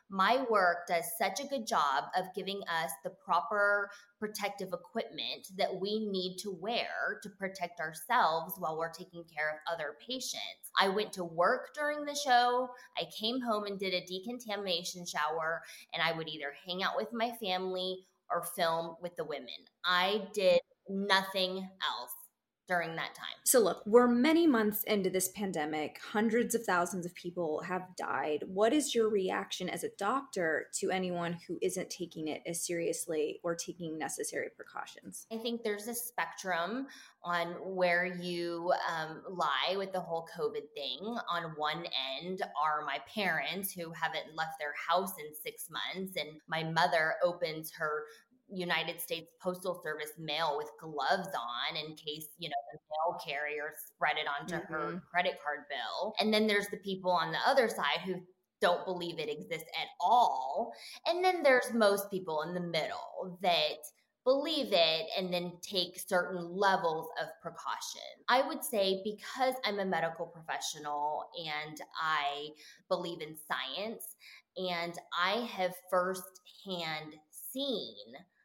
My work does such a good job of giving us the proper protective equipment that we need to wear to protect ourselves while we're taking care of other patients. I went to work during the show. I came home and did a decontamination shower, and I would either hang out with my family or film with the women. I did nothing else during that time. So look, we're many months into this pandemic. Hundreds of thousands of people have died. What is your reaction as a doctor to anyone who isn't taking it as seriously or taking necessary precautions? I think there's a spectrum on where you um, lie with the whole COVID thing. On one end are my parents who haven't left their house in six months, and my mother opens her United States Postal Service mail with gloves on in case, you know, the mail carrier spread it onto mm-hmm. her credit card bill. And then there's the people on the other side who don't believe it exists at all. And then there's most people in the middle that believe it and then take certain levels of precaution. I would say because I'm a medical professional and I believe in science and I have firsthand seen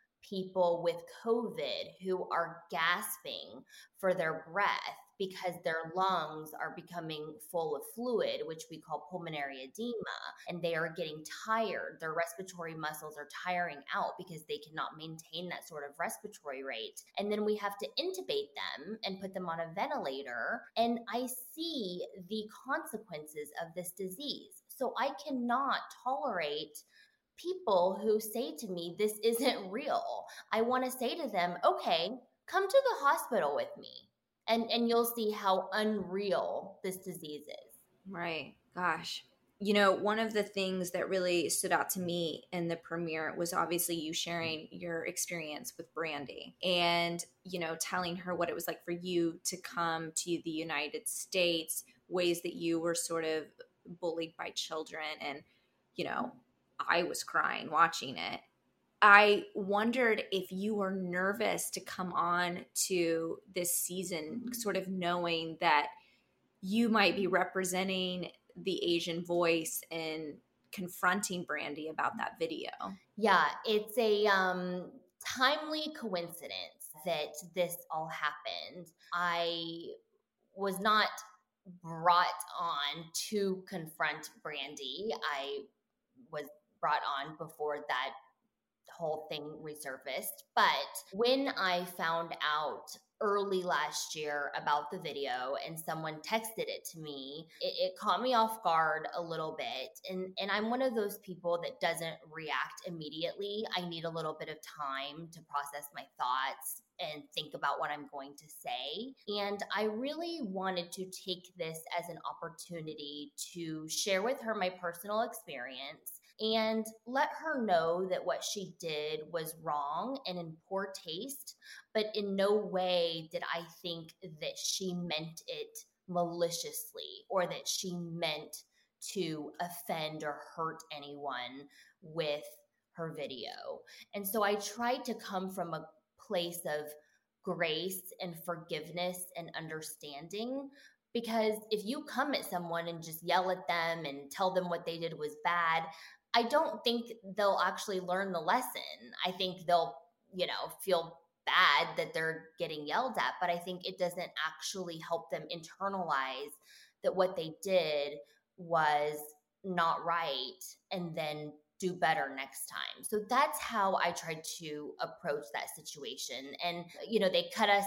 people with COVID who are gasping for their breath because their lungs are becoming full of fluid, which we call pulmonary edema, and they are getting tired. Their respiratory muscles are tiring out because they cannot maintain that sort of respiratory rate. And then we have to intubate them and put them on a ventilator. And I see the consequences of this disease. So I cannot tolerate people who say to me, this isn't real. I want to say to them, okay, come to the hospital with me and, and you'll see how unreal this disease is. Right. Gosh. You know, one of the things that really stood out to me in the premiere was obviously you sharing your experience with Brandy and, you know, telling her what it was like for you to come to the United States, ways that you were sort of bullied by children. And, you know, I was crying watching it. I wondered if you were nervous to come on to this season, sort of knowing that you might be representing the Asian voice and confronting Brandy about that video. Yeah, it's a um, timely coincidence that this all happened. I was not brought on to confront Brandy. I was brought on before that whole thing resurfaced. But when I found out early last year about the video and someone texted it to me, it, it caught me off guard a little bit. And, and I'm one of those people that doesn't react immediately. I need a little bit of time to process my thoughts and think about what I'm going to say. And I really wanted to take this as an opportunity to share with her my personal experience and let her know that what she did was wrong and in poor taste, but in no way did I think that she meant it maliciously or that she meant to offend or hurt anyone with her video. And so I tried to come from a place of grace and forgiveness and understanding, because if you come at someone and just yell at them and tell them what they did was bad, I don't think they'll actually learn the lesson. I think they'll, you know, feel bad that they're getting yelled at, but I think it doesn't actually help them internalize that what they did was not right and then do better next time. So that's how I tried to approach that situation. And, you know, they cut us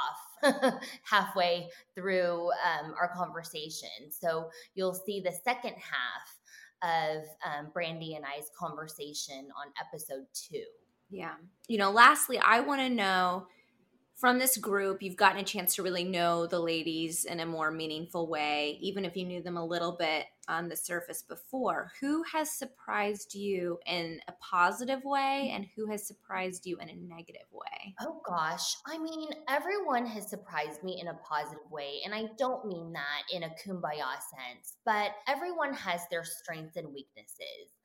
off halfway through um, our conversation. So you'll see the second half of um, Brandy and I's conversation on episode two. Yeah. You know, lastly, I want to know from this group, you've gotten a chance to really know the ladies in a more meaningful way, even if you knew them a little bit on the surface before. Who has surprised you in a positive way and who has surprised you in a negative way? Oh gosh. I mean, everyone has surprised me in a positive way. And I don't mean that in a kumbaya sense, but everyone has their strengths and weaknesses.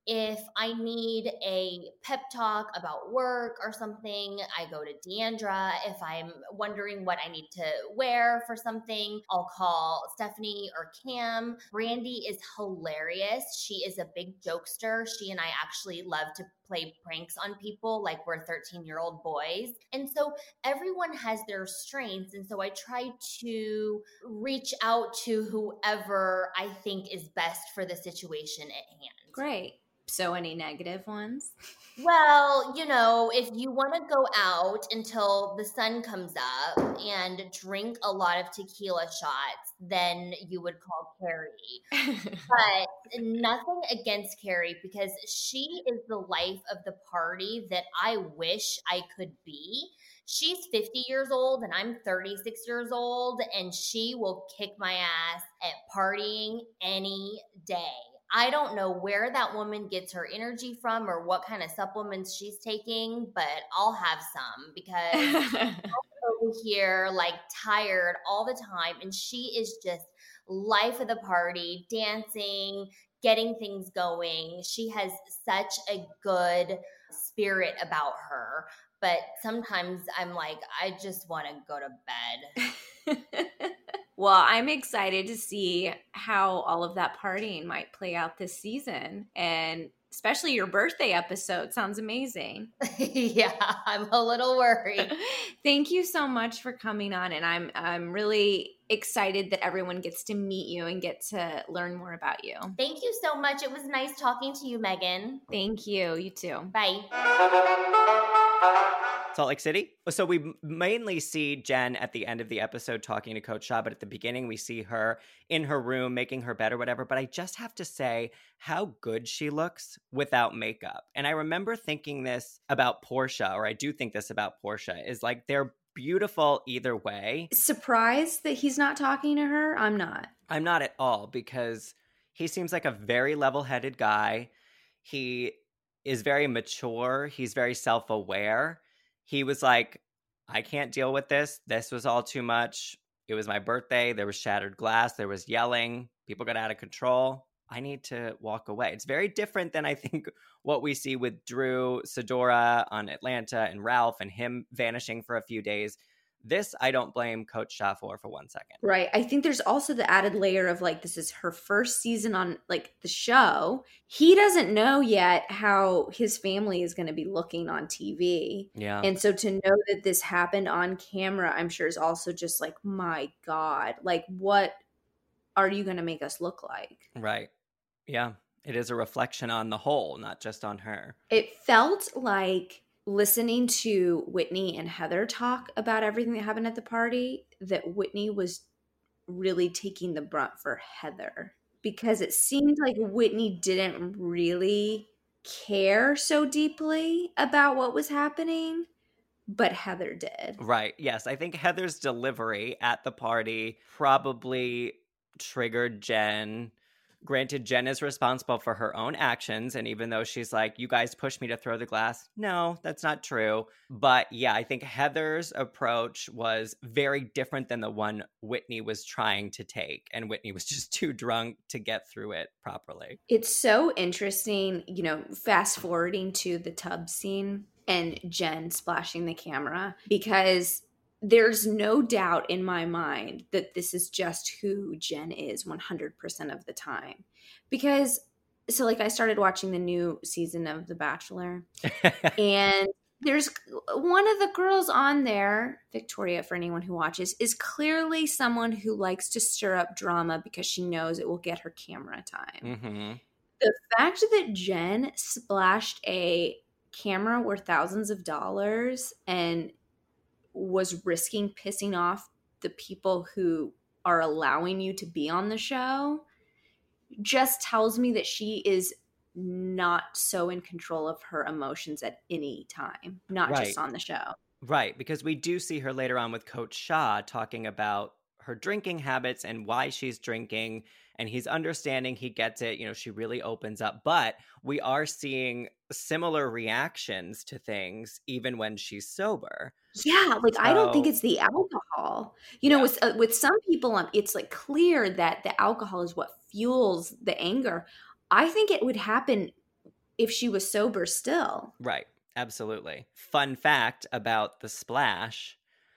If I need a pep talk about work or something, I go to Deandra. If I'm wondering what I need to wear for something, I'll call Stephanie or Cam. Brandy is hilarious. She is a big jokester. She and I actually love to play pranks on people like we're thirteen-year-old boys. And so everyone has their strengths. And so I try to reach out to whoever I think is best for the situation at hand. Great. So any negative ones? Well, you know, if you want to go out until the sun comes up and drink a lot of tequila shots, then you would call Carrie. But nothing against Carrie, because she is the life of the party that I wish I could be. She's fifty years old and I'm thirty-six years old, and she will kick my ass at partying any day. I don't know where that woman gets her energy from or what kind of supplements she's taking, but I'll have some because I'm over here like tired all the time. And she is just life of the party, dancing, getting things going. She has such a good spirit about her. But sometimes I'm like, I just want to go to bed. Well, I'm excited to see how all of that partying might play out this season. And especially your birthday episode sounds amazing. Yeah, I'm a little worried. Thank you so much for coming on. And I'm I'm really excited that everyone gets to meet you and get to learn more about you. Thank you so much. It was nice talking to you, Megan. Thank you. You too. Bye. Salt Lake City. So we mainly see Jen at the end of the episode talking to Coach Shah, but at the beginning we see her in her room making her bed or whatever. But I just have to say how good she looks without makeup. And I remember thinking this about Portia, or I do think this about Portia, is like they're beautiful either way. Surprised that he's not talking to her? I'm not. I'm not at all, because he seems like a very level-headed guy. He is very mature. He's very self-aware. He was like, I can't deal with this. This was all too much. It was my birthday. There was shattered glass. There was yelling. People got out of control. I need to walk away. It's very different than I think what we see with Drew Sidora on Atlanta and Ralph and him vanishing for a few days. This, I don't blame Coach Shah for for one second. Right. I think there's also the added layer of like, this is her first season on like the show. He doesn't know yet how his family is going to be looking on T V. Yeah. And so to know that this happened on camera, I'm sure is also just like, my God, like what are you going to make us look like? Right. Yeah. It is a reflection on the whole, not just on her. It felt like listening to Whitney and Heather talk about everything that happened at the party, that Whitney was really taking the brunt for Heather, because it seemed like Whitney didn't really care so deeply about what was happening, but Heather did. Right. Yes. I think Heather's delivery at the party probably triggered Jen. Granted, Jen is responsible for her own actions. And even though she's like, you guys pushed me to throw the glass. No, that's not true. But yeah, I think Heather's approach was very different than the one Whitney was trying to take. And Whitney was just too drunk to get through it properly. It's so interesting, you know, fast forwarding to the tub scene and Jen splashing the camera, because there's no doubt in my mind that this is just who Jen is one hundred percent of the time. Because, so like I started watching the new season of The Bachelor and there's one of the girls on there, Victoria, for anyone who watches, is clearly someone who likes to stir up drama because she knows it will get her camera time. Mm-hmm. The fact that Jen splashed a camera worth thousands of dollars and was risking pissing off the people who are allowing you to be on the show just tells me that she is not so in control of her emotions at any time, not Right. just on the show. Right, because we do see her later on with Coach Shah talking about her drinking habits and why she's drinking, and he's understanding, he gets it, you know, she really opens up, but we are seeing similar reactions to things even when she's sober. Yeah, like I don't think So- it's the alcohol. You know, with uh, with some people, um, it's like clear that the alcohol is what fuels the anger. I think it would happen if she was sober still. Right. Absolutely. Fun fact about the splash,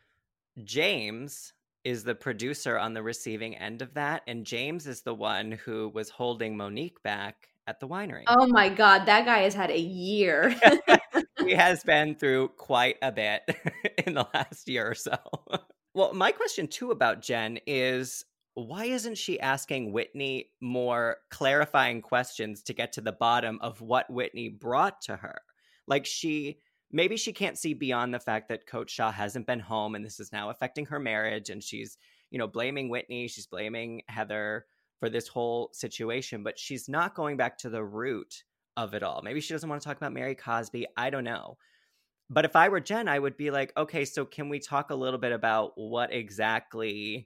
James is the producer on the receiving end of that, and James is the one who was holding Monique back at the winery. Oh my God, that guy has had a year. He has been through quite a bit in the last year or so. Well, my question too about Jen is, why isn't she asking Whitney more clarifying questions to get to the bottom of what Whitney brought to her? Like she, maybe she can't see beyond the fact that Coach Shah hasn't been home and this is now affecting her marriage. And she's, you know, blaming Whitney. She's blaming Heather for this whole situation, but she's not going back to the root of it all. Maybe she doesn't want to talk about Mary Cosby. I don't know. But if I were Jen, I would be like, okay, so can we talk a little bit about what exactly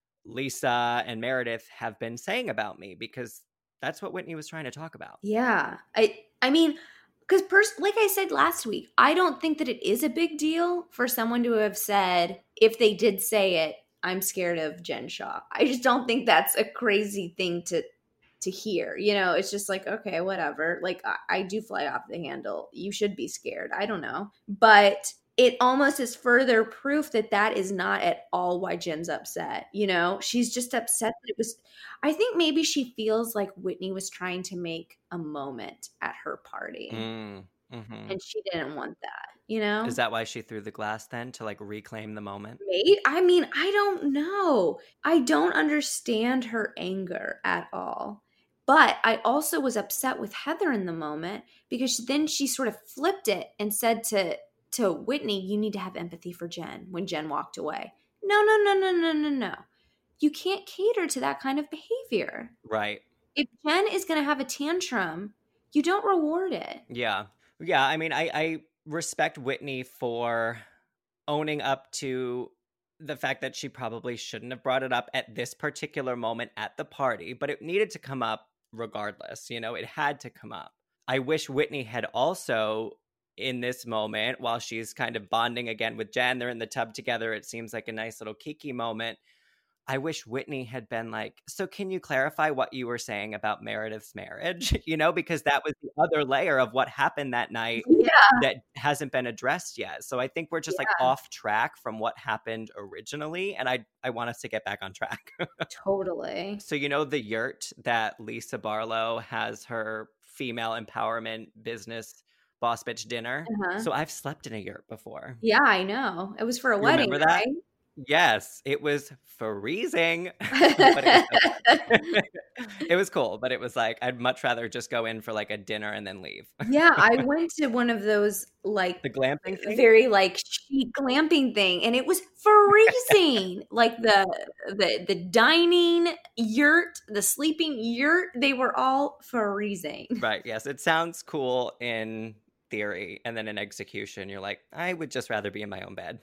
Lisa and Meredith have been saying about me? Because that's what Whitney was trying to talk about. Yeah. I I mean, because pers- like I said last week, I don't think that it is a big deal for someone to have said, if they did say it, I'm scared of Jen Shah. I just don't think that's a crazy thing to to hear. You know, it's just like, okay, whatever. Like, I, I do fly off the handle. You should be scared. I don't know. But it almost is further proof that that is not at all why Jen's upset. You know, she's just upset that it was, I think maybe she feels like Whitney was trying to make a moment at her party. Mm, mm-hmm. And she didn't want that, you know? Is that why she threw the glass then, to like reclaim the moment? Maybe. I mean, I don't know. I don't understand her anger at all. But I also was upset with Heather in the moment because then she sort of flipped it and said to to Whitney, you need to have empathy for Jen when Jen walked away. No, no, no, no, no, no, no. You can't cater to that kind of behavior. Right. If Jen is going to have a tantrum, you don't reward it. Yeah. Yeah. I mean, I, I respect Whitney for owning up to the fact that she probably shouldn't have brought it up at this particular moment at the party, but it needed to come up regardless. You know, it had to come up. I wish Whitney had also, in this moment, while she's kind of bonding again with Jen, they're in the tub together. It seems like a nice little kiki moment. I wish Whitney had been like, so can you clarify what you were saying about Meredith's marriage? You know, because that was the other layer of what happened that night yeah. that hasn't been addressed yet. So I think we're just yeah. like off track from what happened originally. And I, I want us to get back on track. Totally. So, you know, the yurt that Lisa Barlow has her female empowerment business boss bitch dinner. Uh-huh. So I've slept in a yurt before. Yeah, I know. It was for a You wedding, remember that? right? Yes, it was freezing. But it, was it was cool, but it was like, I'd much rather just go in for like a dinner and then leave. Yeah, I went to one of those like the glamping thing? Very like chic glamping thing, and it was freezing. Like the the the dining yurt, the sleeping yurt, they were all freezing. Right, yes. It sounds cool in theory, and then in execution, you're like, I would just rather be in my own bed.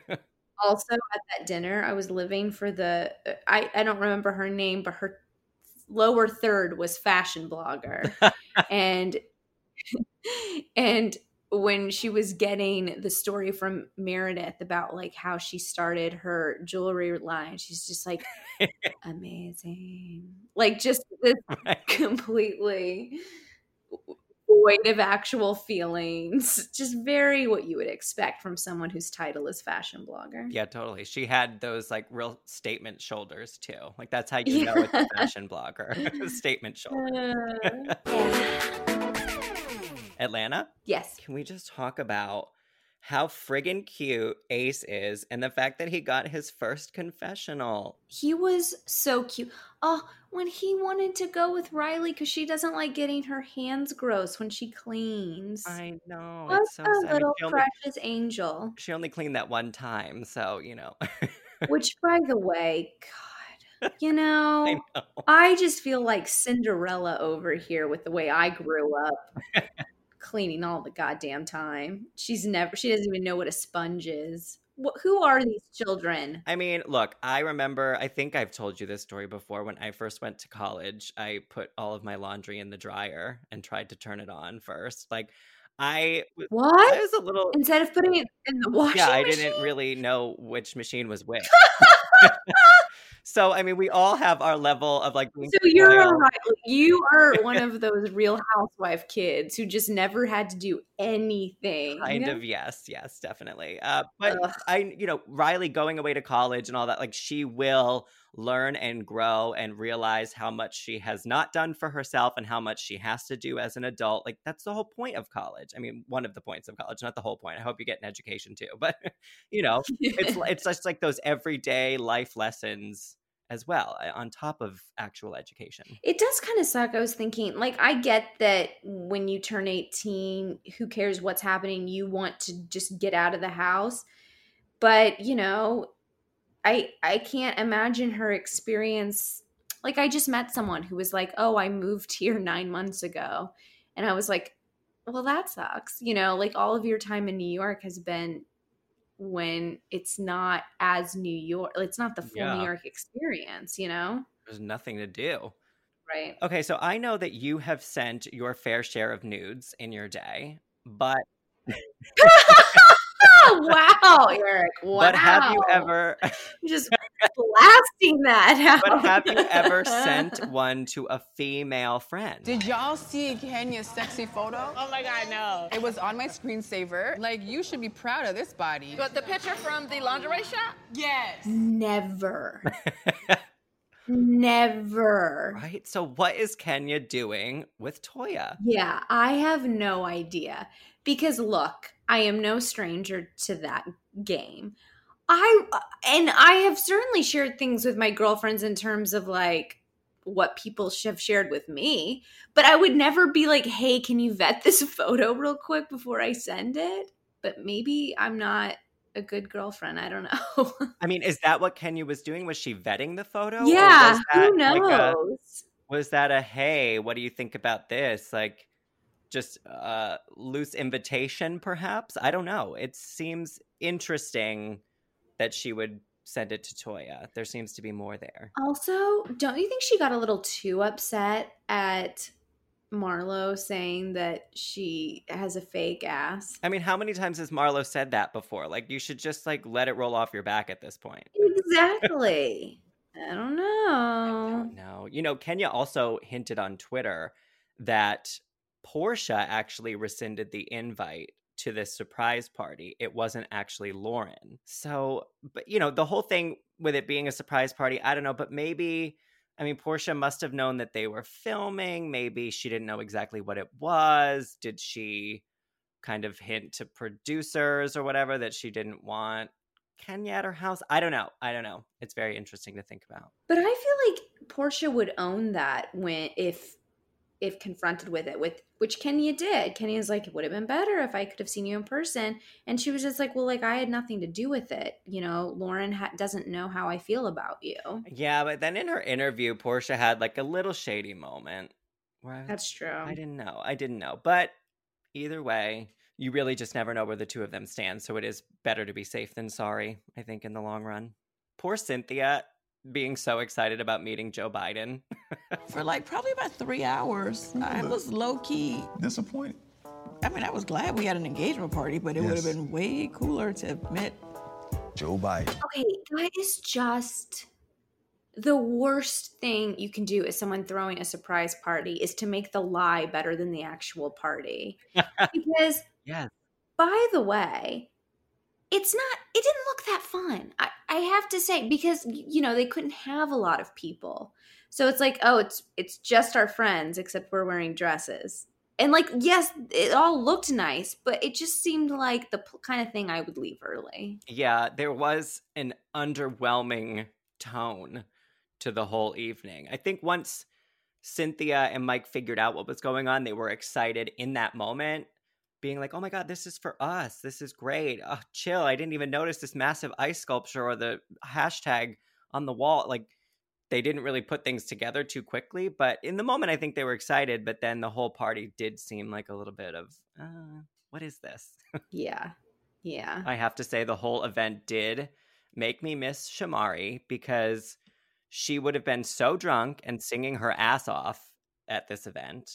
Also at that dinner, I was living for the, I, I don't remember her name, but her lower third was fashion blogger. and, and when she was getting the story from Meredith about like how she started her jewelry line, she's just like, amazing. Like just this right. completely void of actual feelings. Just very what you would expect from someone whose title is fashion blogger. Yeah, totally. She had those like real statement shoulders too. Like that's how you yeah. know it's a fashion blogger. Statement shoulders. Uh, yeah. Atlanta? Yes. Can we just talk about how friggin' cute Ace is and the fact that he got his first confessional? He was so cute. Oh, when he wanted to go with Riley because she doesn't like getting her hands gross when she cleans. I know. What it's so a sad. little I mean, precious only, angel. She only cleaned that one time, so, you know. Which, by the way, God, you know, I know, I just feel like Cinderella over here with the way I grew up. Cleaning all the goddamn time. She's never, she doesn't even know what a sponge is. What, who are these children? I mean, look, I remember, I think I've told you this story before. When I first went to college, I put all of my laundry in the dryer and tried to turn it on first. Like, I, what? I was a little, instead of putting it in the washing yeah, I machine? didn't really know which machine was which. So, I mean, we all have our level of like. So you're all right. You are one of those Real Housewife kids who just never had to do anything. Kind of, yes, yes, definitely. Uh, but Ugh. I, you know, Riley going away to college and all that, like she will learn and grow and realize how much she has not done for herself and how much she has to do as an adult. Like that's the whole point of college. I mean, one of the points of college, not the whole point. I hope you get an education too, but you know, it's it's just like those everyday life lessons as well on top of actual education. It does kind of suck. I was thinking, like, I get that when you turn eighteen, who cares what's happening? You want to just get out of the house. But, you know, I I can't imagine her experience. Like, I just met someone who was like, oh, I moved here nine months ago. And I was like, well, that sucks. You know, like all of your time in New York has been when it's not as New York. It's not the full yeah. New York experience, you know? There's nothing to do. Right. Okay, so I know that you have sent your fair share of nudes in your day, but... Wow, Eric. Wow. But have you ever just blasting that out? But have you ever sent one to a female friend? Did y'all see Kenya's sexy photo? Oh my God, no. It was on my screensaver. Like, you should be proud of this body. But the picture from the lingerie shop? Yes. Never. Never. Right? So what is Kenya doing with Toya? Yeah, I have no idea. Because look, I am no stranger to that game. I and I have certainly shared things with my girlfriends in terms of like what people have shared with me, but I would never be like, "Hey, can you vet this photo real quick before I send it?" But maybe I'm not a good girlfriend. I don't know. I mean, is that what Kenya was doing? Was she vetting the photo? Yeah, who knows? Like a, was that a, hey, what do you think about this? Like, just a loose invitation, perhaps? I don't know. It seems interesting that she would send it to Toya. There seems to be more there. Also, don't you think she got a little too upset at Marlo saying that she has a fake ass? I mean, how many times has Marlo said that before? Like, you should just like let it roll off your back at this point. Exactly. I don't know. I don't know. You know, Kenya also hinted on Twitter that Portia actually rescinded the invite to this surprise party. It wasn't actually Lauren. So, but you know, the whole thing with it being a surprise party, I don't know, but maybe, I mean, Portia must have known that they were filming. Maybe she didn't know exactly what it was. Did she kind of hint to producers or whatever that she didn't want Kenya at her house? I don't know. I don't know. It's very interesting to think about. But I feel like Portia would own that when, if, if confronted with it, with which Kenya did. Kenya's like, it would have been better if I could have seen you in person. And she was just like, well, like I had nothing to do with it. You know, Lauren ha- doesn't know how I feel about you. Yeah, but then in her interview, Portia had like a little shady moment. Where I, That's true. I didn't know. I didn't know. But either way, you really just never know where the two of them stand. So it is better to be safe than sorry, I think, in the long run. Poor Cynthia being so excited about meeting Joe Biden. For like probably about three hours. I was low-key disappointed. I mean, I was glad we had an engagement party, but it yes. would have been way cooler to admit Joe Biden. Okay, that is just the worst thing you can do as someone throwing a surprise party is to make the lie better than the actual party. Because, yes. by the way, it's not, it didn't look that fun. I, I have to say, because, you know, they couldn't have a lot of people. So it's like, oh, it's it's just our friends, except we're wearing dresses. And like, yes, it all looked nice, but it just seemed like the p- kind of thing I would leave early. Yeah, there was an underwhelming tone to the whole evening. I think once Cynthia and Mike figured out what was going on, they were excited in that moment, being like, oh my God, this is for us. This is great. Oh, chill. I didn't even notice this massive ice sculpture or the hashtag on the wall. Like, they didn't really put things together too quickly. But in the moment, I think they were excited. But then the whole party did seem like a little bit of, uh, what is this? Yeah. Yeah. I have to say the whole event did make me miss Shamari, because she would have been so drunk and singing her ass off at this event.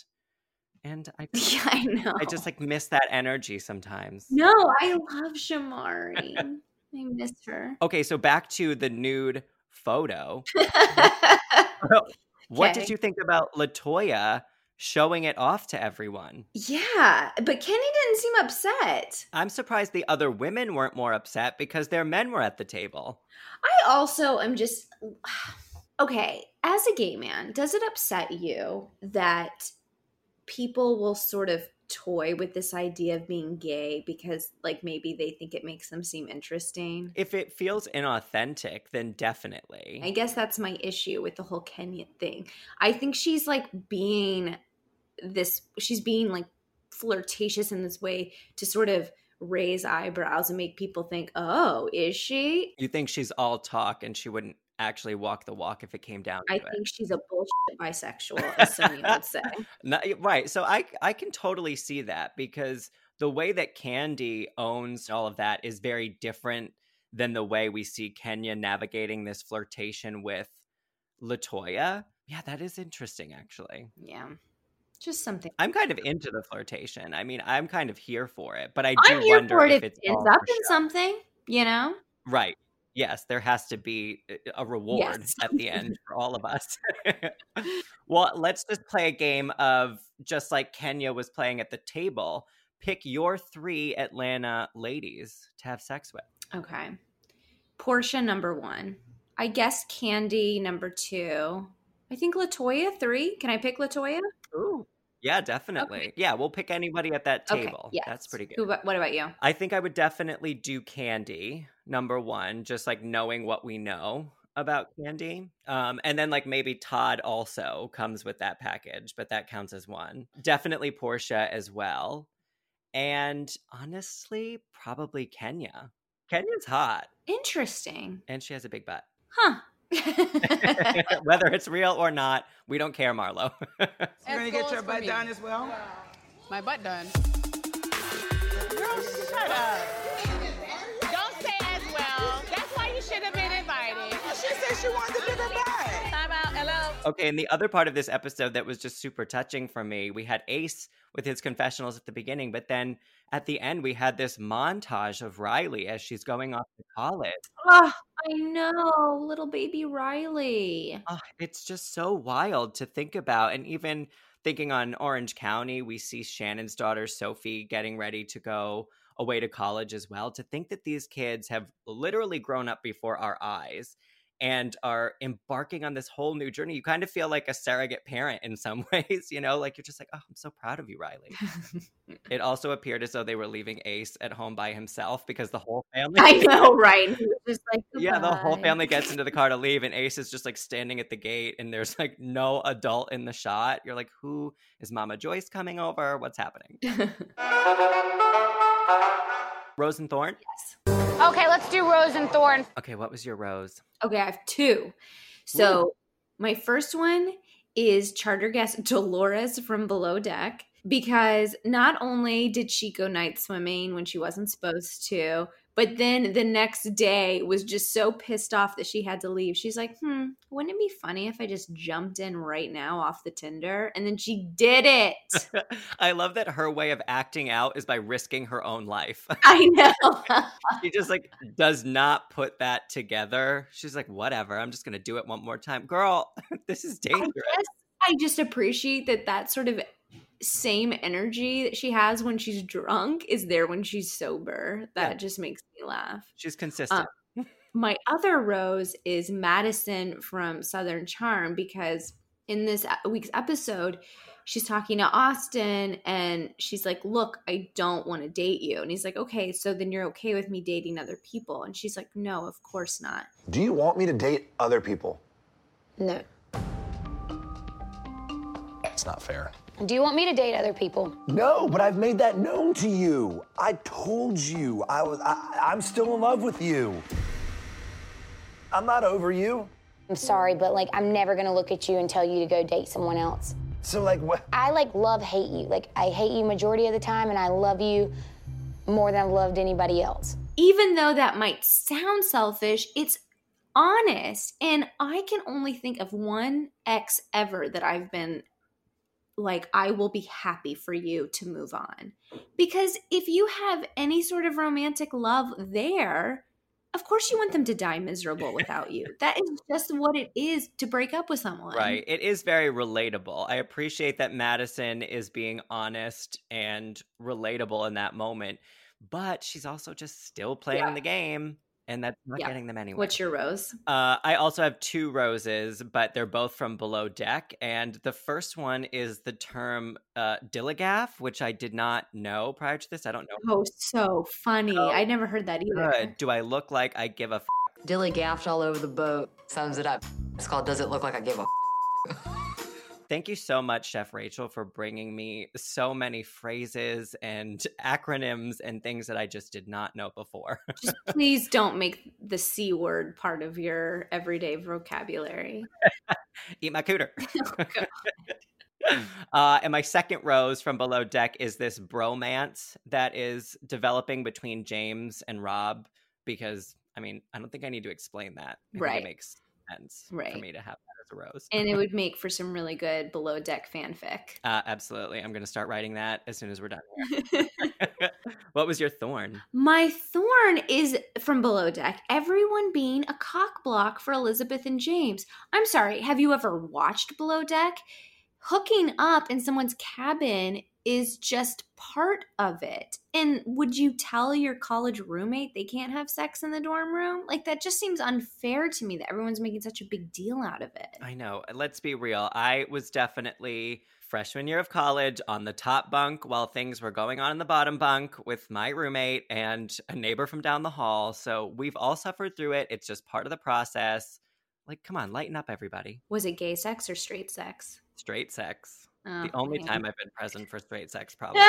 And I, yeah, I know. I just like miss that energy sometimes. No, I love Shamari. I miss her. Okay, so back to the nude photo. What Okay. did you think about LaToya showing it off to everyone? Yeah, but Kenny didn't seem upset. I'm surprised the other women weren't more upset because their men were at the table. I also am just okay, as a gay man, does it upset you that people will sort of toy with this idea of being gay because like maybe they think it makes them seem interesting? If it feels inauthentic, then definitely. I guess that's my issue with the whole Kenya thing. I think she's like being this, she's being like flirtatious in this way to sort of raise eyebrows and make people think, oh, is she? You think she's all talk and she wouldn't actually walk the walk if it came down to I it? think she's a bullshit bisexual, as Sonia would say. No, right. So I I can totally see that because the way that Candy owns all of that is very different than the way we see Kenya navigating this flirtation with LaToya. Yeah, that is interesting, actually. Yeah. Just something. I'm kind of into the flirtation. I mean, I'm kind of here for it, but I do I'm here wonder for it if if it's it ends all up for in show. something, you know? Right. Yes, there has to be a reward Yes. at the end for all of us. Well, let's just play a game of just like Kenya was playing at the table. Pick your three Atlanta ladies to have sex with. Okay. Portia, number one. I guess Candy, number two. I think LaToya, three. Can I pick LaToya? Ooh. Yeah, definitely. Okay. Yeah, we'll pick anybody at that Okay, table. yes. That's pretty good. Who, what about you? I think I would definitely do Candy, number one, just like knowing what we know about Candy. Um, and then like maybe Todd also comes with that package, but that counts as one. Definitely Portia as well. And honestly, probably Kenya. Kenya's hot. Interesting. And she has a big butt. Huh. Whether it's real or not, we don't care, Marlo. You're gonna get your butt done as well? My butt done. Girl, shut up. Don't say as well. That's why you should have been invited. She said she wanted a bigger butt. Time out. Hello. Okay, and the other part of this episode that was just super touching for me, we had Ace with his confessionals at the beginning, but then at the end we had this montage of Riley as she's going off to college. Oh, I know. Little baby Riley. Oh, it's just so wild to think about. And even thinking on Orange County, we see Shannon's daughter, Sophie, getting ready to go away to college as well. To think that these kids have literally grown up before our eyes and are embarking on this whole new journey. You kind of feel like a surrogate parent in some ways, you know, like you're just like, oh, I'm so proud of you, Riley. It also appeared as though they were leaving Ace at home by himself because the whole family. I know, right? He was just like, Yeah, the whole "Goodbye." family gets into the car to leave, and Ace is just like standing at the gate, and there's like no adult in the shot. You're like, who is Mama Joyce coming over? What's happening? Rose and Thorn? Yes. Okay, let's do Rose and Thorn. Okay, what was your rose? Okay, I have two. So my first one is charter guest Dolores from Below Deck, because not only did she go night swimming when she wasn't supposed to, but then the next day was just so pissed off that she had to leave. She's like, hmm, wouldn't it be funny if I just jumped in right now off the Tinder? And then she did it. I love that her way of acting out is by risking her own life. I know. She just like does not put that together. She's like, whatever, I'm just going to do it one more time. Girl, this is dangerous. I guess I just appreciate that that sort of same energy that she has when she's drunk is there when she's sober. That Yeah. just makes me laugh. She's consistent. Um, my other rose is Madison from Southern Charm, because in this week's episode, she's talking to Austin and she's like, look, I don't want to date you. And he's like, okay, so then you're okay with me dating other people? And she's like, no, of course not. Do you want me to date other people? No. It's not fair. Do you want me to date other people? No, but I've made that known to you. I told you I was. I, I'm still in love with you. I'm not over you. I'm sorry, but like I'm never gonna look at you and tell you to go date someone else. So like what? I like love hate you. Like I hate you majority of the time, and I love you more than I've loved anybody else. Even though that might sound selfish, it's honest. And I can only think of one ex ever that I've been like, I will be happy for you to move on. Because if you have any sort of romantic love there, of course you want them to die miserable without you. That is just what it is to break up with someone. Right. It is very relatable. I appreciate that Madison is being honest and relatable in that moment, but she's also just still playing Yeah. the game. And that's not Yeah. getting them anywhere. What's your rose? Uh, I also have two roses, but they're both from Below Deck. And the first one is the term uh, dilligaff, which I did not know prior to this. I don't know. Oh, so funny. Oh, I never heard that either. Good. Do I look like I give a f- Dilly gaffed all over the boat. Sums it up. It's called Does It Look Like I Give a Thank you so much, Chef Rachel, for bringing me so many phrases and acronyms and things that I just did not know before. Just please don't make the C word part of your everyday vocabulary. Eat my cooter. uh, and my second rose from Below Deck is this bromance that is developing between James and Rob, because, I mean, I don't think I need to explain that. I Right. think it makes sense Right. for me to have that as a rose. And it would make for some really good Below Deck fanfic. Uh, absolutely. I'm going to start writing that as soon as we're done here. What was your thorn? My thorn is from Below Deck. Everyone being a cock block for Elizabeth and James. I'm sorry, have you ever watched Below Deck? Hooking up in someone's cabin is just part of it. And would you tell your college roommate they can't have sex in the dorm room? Like, that just seems unfair to me that everyone's making such a big deal out of it. I know. Let's be real. I was definitely freshman year of college on the top bunk while things were going on in the bottom bunk with my roommate and a neighbor from down the hall. So we've all suffered through it. It's just part of the process. Like, come on, lighten up, everybody. Was it gay sex or straight sex? Straight sex. Oh, the only man. time I've been present for straight sex, probably.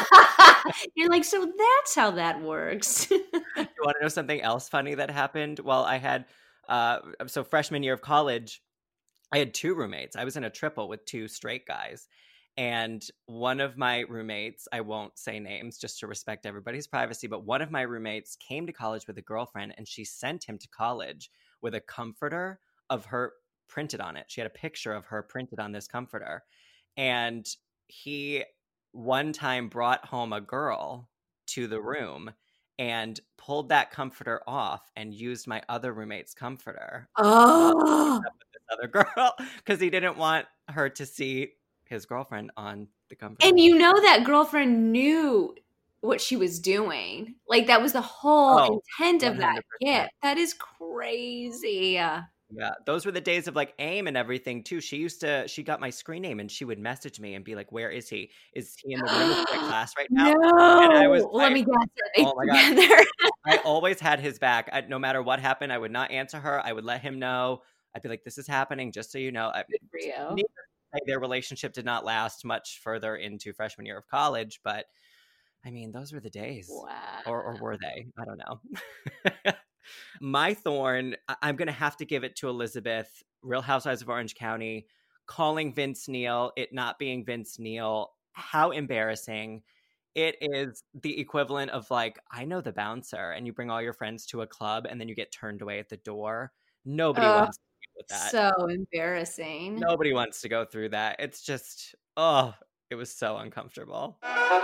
You're like, so that's how that works. You want to know something else funny that happened? Well, I had, uh, so freshman year of college, I had two roommates. I was in a triple with two straight guys. And one of my roommates, I won't say names just to respect everybody's privacy, but one of my roommates came to college with a girlfriend and she sent him to college with a comforter of her printed on it. She had a picture of her printed on this comforter. And he one time brought home a girl to the room and pulled that comforter off and used my other roommate's comforter. Oh, with this other girl, because he didn't want her to see his girlfriend on the comforter. and you know that girlfriend knew what she was doing. Like, that was the whole Oh, intent of one that hundred percent. gift. That is crazy. Yeah, those were the days of like AIM and everything too. She used to, she got my screen name and she would message me and be like, "Where is he? Is he in the room with my class right now?" No, And I was let like, me guess. Are they oh my God. together? I always had his back. I, no matter what happened, I would not answer her. I would let him know. I'd be like, "This is happening, just so you know." I, Good for you. needless to say, their relationship did not last much further into freshman year of college, but I mean, those were the days. Wow. Or, or were they? I don't know. My thorn, I- I'm going to have to give it to Elizabeth, Real Housewives of Orange County, calling Vince Neil, it not being Vince Neil. How embarrassing. It is the equivalent of like, I know the bouncer, and you bring all your friends to a club and then you get turned away at the door. Nobody Oh, wants to deal with that. So embarrassing. Nobody wants to go through that. It's just, oh, it was so uncomfortable.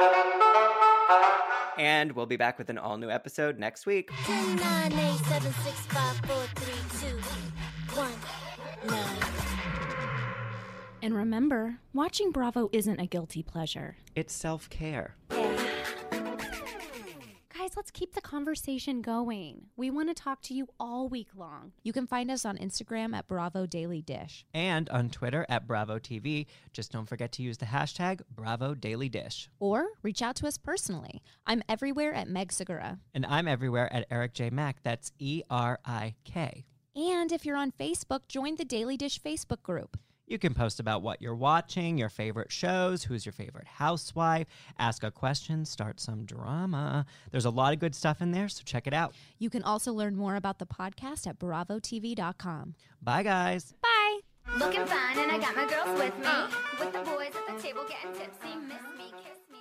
And we'll be back with an all new episode next week. nine eight seven six five four three two one nine. And remember, watching Bravo isn't a guilty pleasure. It's self care. Guys, let's keep the conversation going. We want to talk to you all week long. You can find us on Instagram at Bravo Daily Dish. And on Twitter at Bravo T V. Just don't forget to use the hashtag Bravo Daily Dish. Or reach out to us personally. I'm everywhere at Meg Segura. And I'm everywhere at Eric J. Mack. That's E R I K. And if you're on Facebook, join the Daily Dish Facebook group. You can post about what you're watching, your favorite shows, who's your favorite housewife, ask a question, start some drama. There's a lot of good stuff in there, so check it out. You can also learn more about the podcast at bravo t v dot com. Bye, guys. Bye. Looking fine, and I got my girls with me. With the boys at the table getting tipsy. Miss me, kiss me.